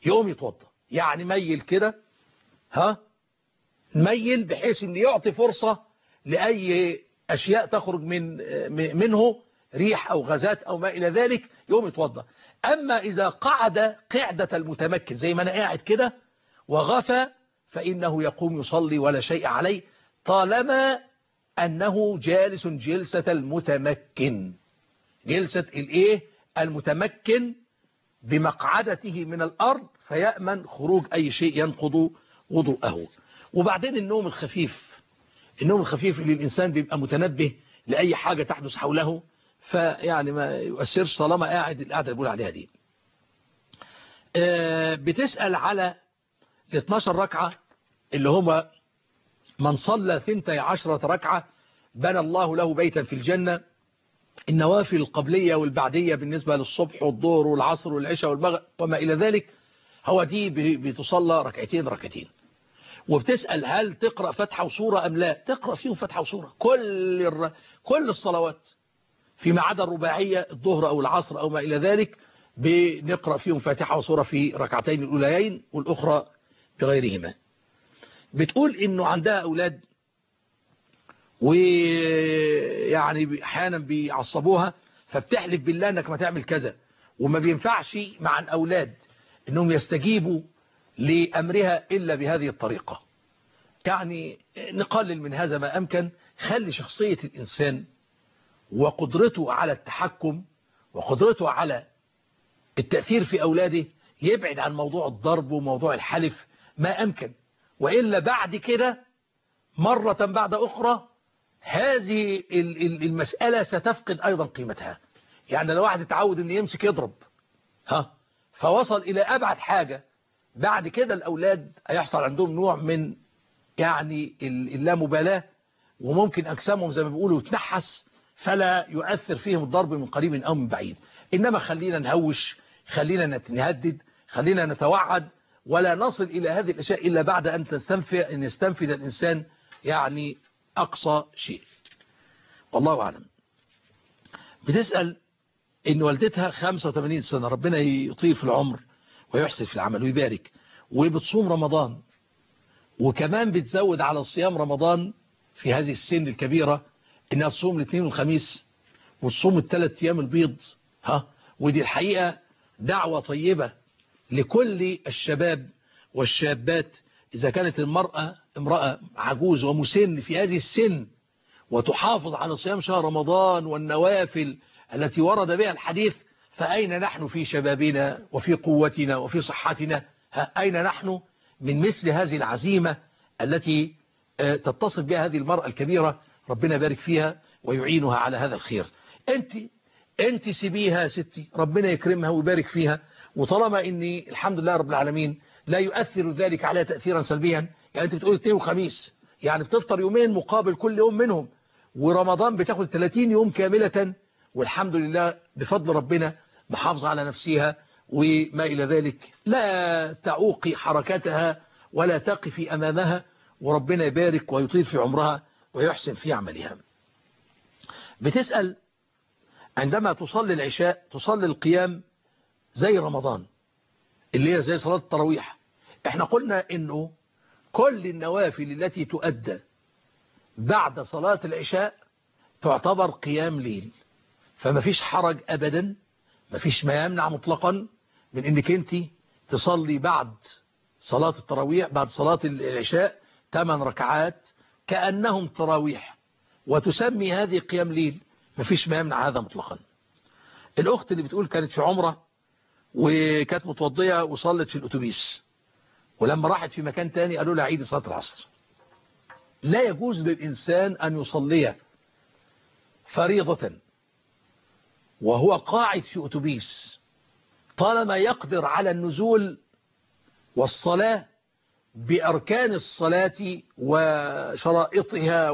يقوم يتوضى، يعني ميل كده، ها ميل بحيث ان يعطي فرصة لأي أشياء تخرج من منه، ريح أو غازات أو ما إلى ذلك، يقوم يتوضى. أما إذا قعد قعدة المتمكن زي ما أنا قاعد كده وغفى، فإنه يقوم يصلي ولا شيء عليه، طالما أنه جالس جلسة المتمكن، جلسة الإيه المتمكن بمقعدته من الأرض، فيأمن خروج أي شيء ينقض وضوءه. وبعدين النوم الخفيف، النوم الخفيف اللي الإنسان بيبقى متنبه لأي حاجة تحدث حوله، فيعني ما يؤثرش طالما قاعد القعدة اللي بقول عليها دي. بتسأل على ال اثناشر ركعة اللي هما من صلى ثنتي عشرة ركعة بنى الله له بيتا في الجنة. النوافل القبلية والبعدية بالنسبة للصبح والظهر والعصر والعشاء والمغرب وما إلى ذلك، هو دي بتصلى ركعتين ركعتين. وبتسأل هل تقرأ فتحة وسورة أم لا؟ تقرأ فيهم فتحة وسورة كل الر... كل الصلوات فيما عدا الرباعية، الظهر أو العصر أو ما إلى ذلك، بنقرأ فيهم فاتحة وسورة في ركعتين الأوليين والأخرى بغيرهما. بتقول إنه عندها أولاد ويعني أحيانا بيعصبوها، فبتحلف بالله أنك ما تعمل كذا، وما بينفعش مع الأولاد أنهم يستجيبوا لأمرها إلا بهذه الطريقة. يعني نقلل من هذا ما أمكن، خلي شخصية الإنسان وقدرته على التحكم وقدرته على التأثير في أولاده يبعد عن موضوع الضرب وموضوع الحلف ما أمكن، وإلا بعد كده مرة بعد أخرى هذه المسألة ستفقد أيضا قيمتها. يعني لو واحد اتعود أن يمسك يضرب ها فوصل إلى أبعد حاجة، بعد كده الأولاد هيحصل عندهم نوع من يعني اللامبالاة، وممكن أجسامهم زي ما بيقولوا تنحس، فلا يؤثر فيهم الضرب من قريب أو من بعيد. إنما خلينا نهوش، خلينا نهدد، خلينا نتوعد، ولا نصل إلى هذه الأشياء إلا بعد أن تستنفذ أن يستنفذ الإنسان يعني أقصى شيء. والله أعلم. بتسأل إن والدتها خمسة وثمانين سنة، ربنا يطيل في العمر ويحسن في العمل ويبارك، وبتصوم رمضان، وكمان بتزود على صيام رمضان في هذه السن الكبيرة إنها تصوم الاثنين والخميس وتصوم الثلاث أيام البيض. ها ودي الحقيقة دعوة طيبة لكل الشباب والشابات. إذا كانت المرأة امرأة عجوز ومسن في هذه السن وتحافظ على صيام شهر رمضان والنوافل التي ورد بها الحديث، فأين نحن في شبابنا وفي قوتنا وفي صحتنا؟ أين نحن من مثل هذه العزيمة التي تتصل بها هذه المرأة الكبيرة؟ ربنا يبارك فيها ويعينها على هذا الخير. أنت أنت سيبيها ستي، ربنا يكرمها ويبارك فيها، وطالما إني الحمد لله رب العالمين لا يؤثر ذلك عليها تأثيرا سلبيا. يعني أنت بتقول اثنين وخميس، يعني بتفطر يومين مقابل كل يوم منهم، ورمضان بتاخد ثلاثين يوم كاملة، والحمد لله بفضل ربنا محافظة على نفسها وما إلى ذلك. لا تعوقي حركاتها ولا تقفي أمامها، وربنا يبارك ويطيل في عمرها ويحسن في عملها. بتسأل عندما تصلي العشاء تصلي القيام زي رمضان اللي هي زي صلاة التراويح. احنا قلنا انه كل النوافل التي تؤدى بعد صلاة العشاء تعتبر قيام ليل، فما فيش حرج ابدا، ما فيش ما يمنع مطلقا من انك انت تصلي بعد صلاة التراويح بعد صلاة العشاء ثمان ركعات كأنهم تراويح، وتسمي هذه قيام ليل، ما فيش ما يمنع هذا مطلقا. الأخت اللي بتقول كانت في عمرة وكانت متوضية وصلت في الأتوبيس، ولما راحت في مكان تاني قالوا لها عيد صلاة العصر. لا يجوز للإنسان أن يصلي فريضة وهو قاعد في أتوبيس طالما يقدر على النزول والصلاة بأركان الصلاة وشرائطها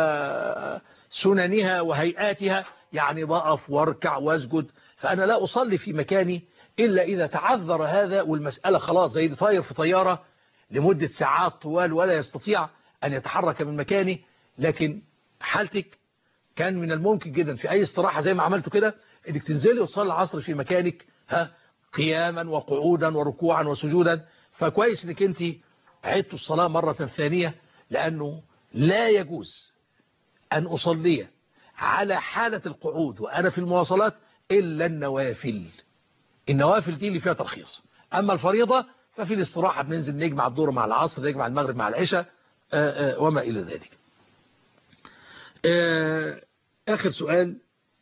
وسننها وهيئاتها، يعني ضعف واركع واسجد. فأنا لا أصلي في مكاني إلا إذا تعذر هذا، والمسألة خلاص زي طاير في طيارة لمدة ساعات طوال ولا يستطيع أن يتحرك من مكانه. لكن حالتك كان من الممكن جدا في أي استراحة زي ما عملته كده إنك تنزلي وتصلي العصر في مكانك ها قياما وقعودا وركوعا وسجودا. فكويس انك انت عدت الصلاة مرة ثانية، لأنه لا يجوز أن أصلي على حالة القعود وأنا في المواصلات إلا النوافل. النوافل دي اللي فيها ترخيص. أما الفريضة ففي الاستراحة بننزل نجمع الظهر مع العصر، نجمع المغرب مع العشاء وما إلى ذلك. آخر سؤال،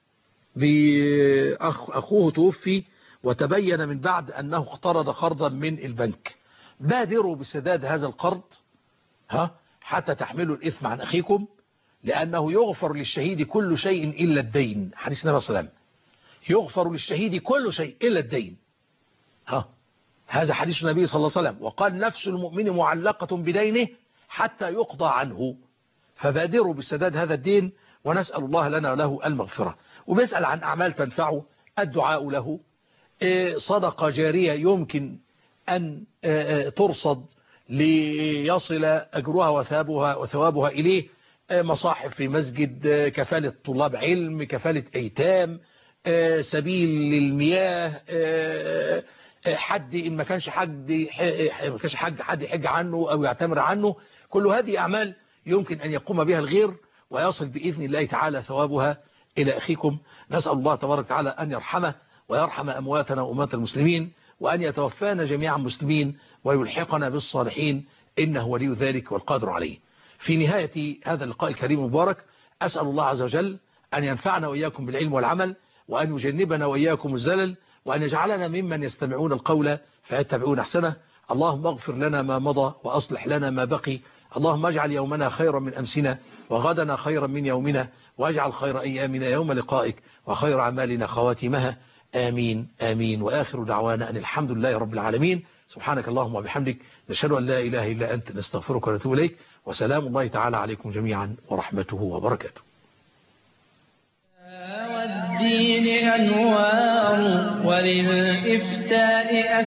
أخوه توفي وتبين من بعد أنه اقترض قرضا من البنك، بادروا بسداد هذا القرض ها حتى تحملوا الإثم عن أخيكم، لأنه يغفر للشهيد كل شيء إلا الدين. حديث النبي صلى الله عليه وسلم يغفر للشهيد كل شيء إلا الدين. ها هذا حديث النبي صلى الله عليه وسلم. وقال نفس المؤمن معلقة بدينه حتى يقضى عنه. فبادروا بسداد هذا الدين، ونسأل الله لنا وله المغفرة. وبيسأل عن أعمال تنفعه، الدعاء له، صدقة جارية يمكن أن ترصد ليصل أجرها وثوابها وثوابها إليه، مصاحف في مسجد، كفالة طلاب علم، كفالة أيتام، سبيل للمياه، حد إن ما كانش حد ما كانش حد حد يحج عنه أو يعتمر عنه. كل هذه أعمال يمكن أن يقوم بها الغير ويصل بإذن الله تعالى ثوابها إلى أخيكم. نسأل الله تبارك وتعالى أن يرحمه ويرحم أمواتنا وأموات المسلمين، وأن يتوفانا جميعا مسلمين ويلحقنا بالصالحين، إنه ولي ذلك والقادر عليه. في نهاية هذا اللقاء الكريم المبارك أسأل الله عز وجل أن ينفعنا وإياكم بالعلم والعمل، وأن يجنبنا وإياكم الزلل، وأن يجعلنا ممن يستمعون القول فيتبعون أحسنه. اللهم اغفر لنا ما مضى وأصلح لنا ما بقي. اللهم اجعل يومنا خيرا من أمسنا وغدنا خيرا من يومنا، واجعل خير أيامنا يوم لقائك وخير أعمالنا خواتمها. آمين آمين. وآخر دعوانا أن الحمد لله رب العالمين. سبحانك اللهم وبحمدك، نشهد أن لا إله إلا أنت، نستغفرك ونتوب إليك. وسلام الله تعالى عليكم جميعا ورحمته وبركاته. والدين أنوار وللإفتاء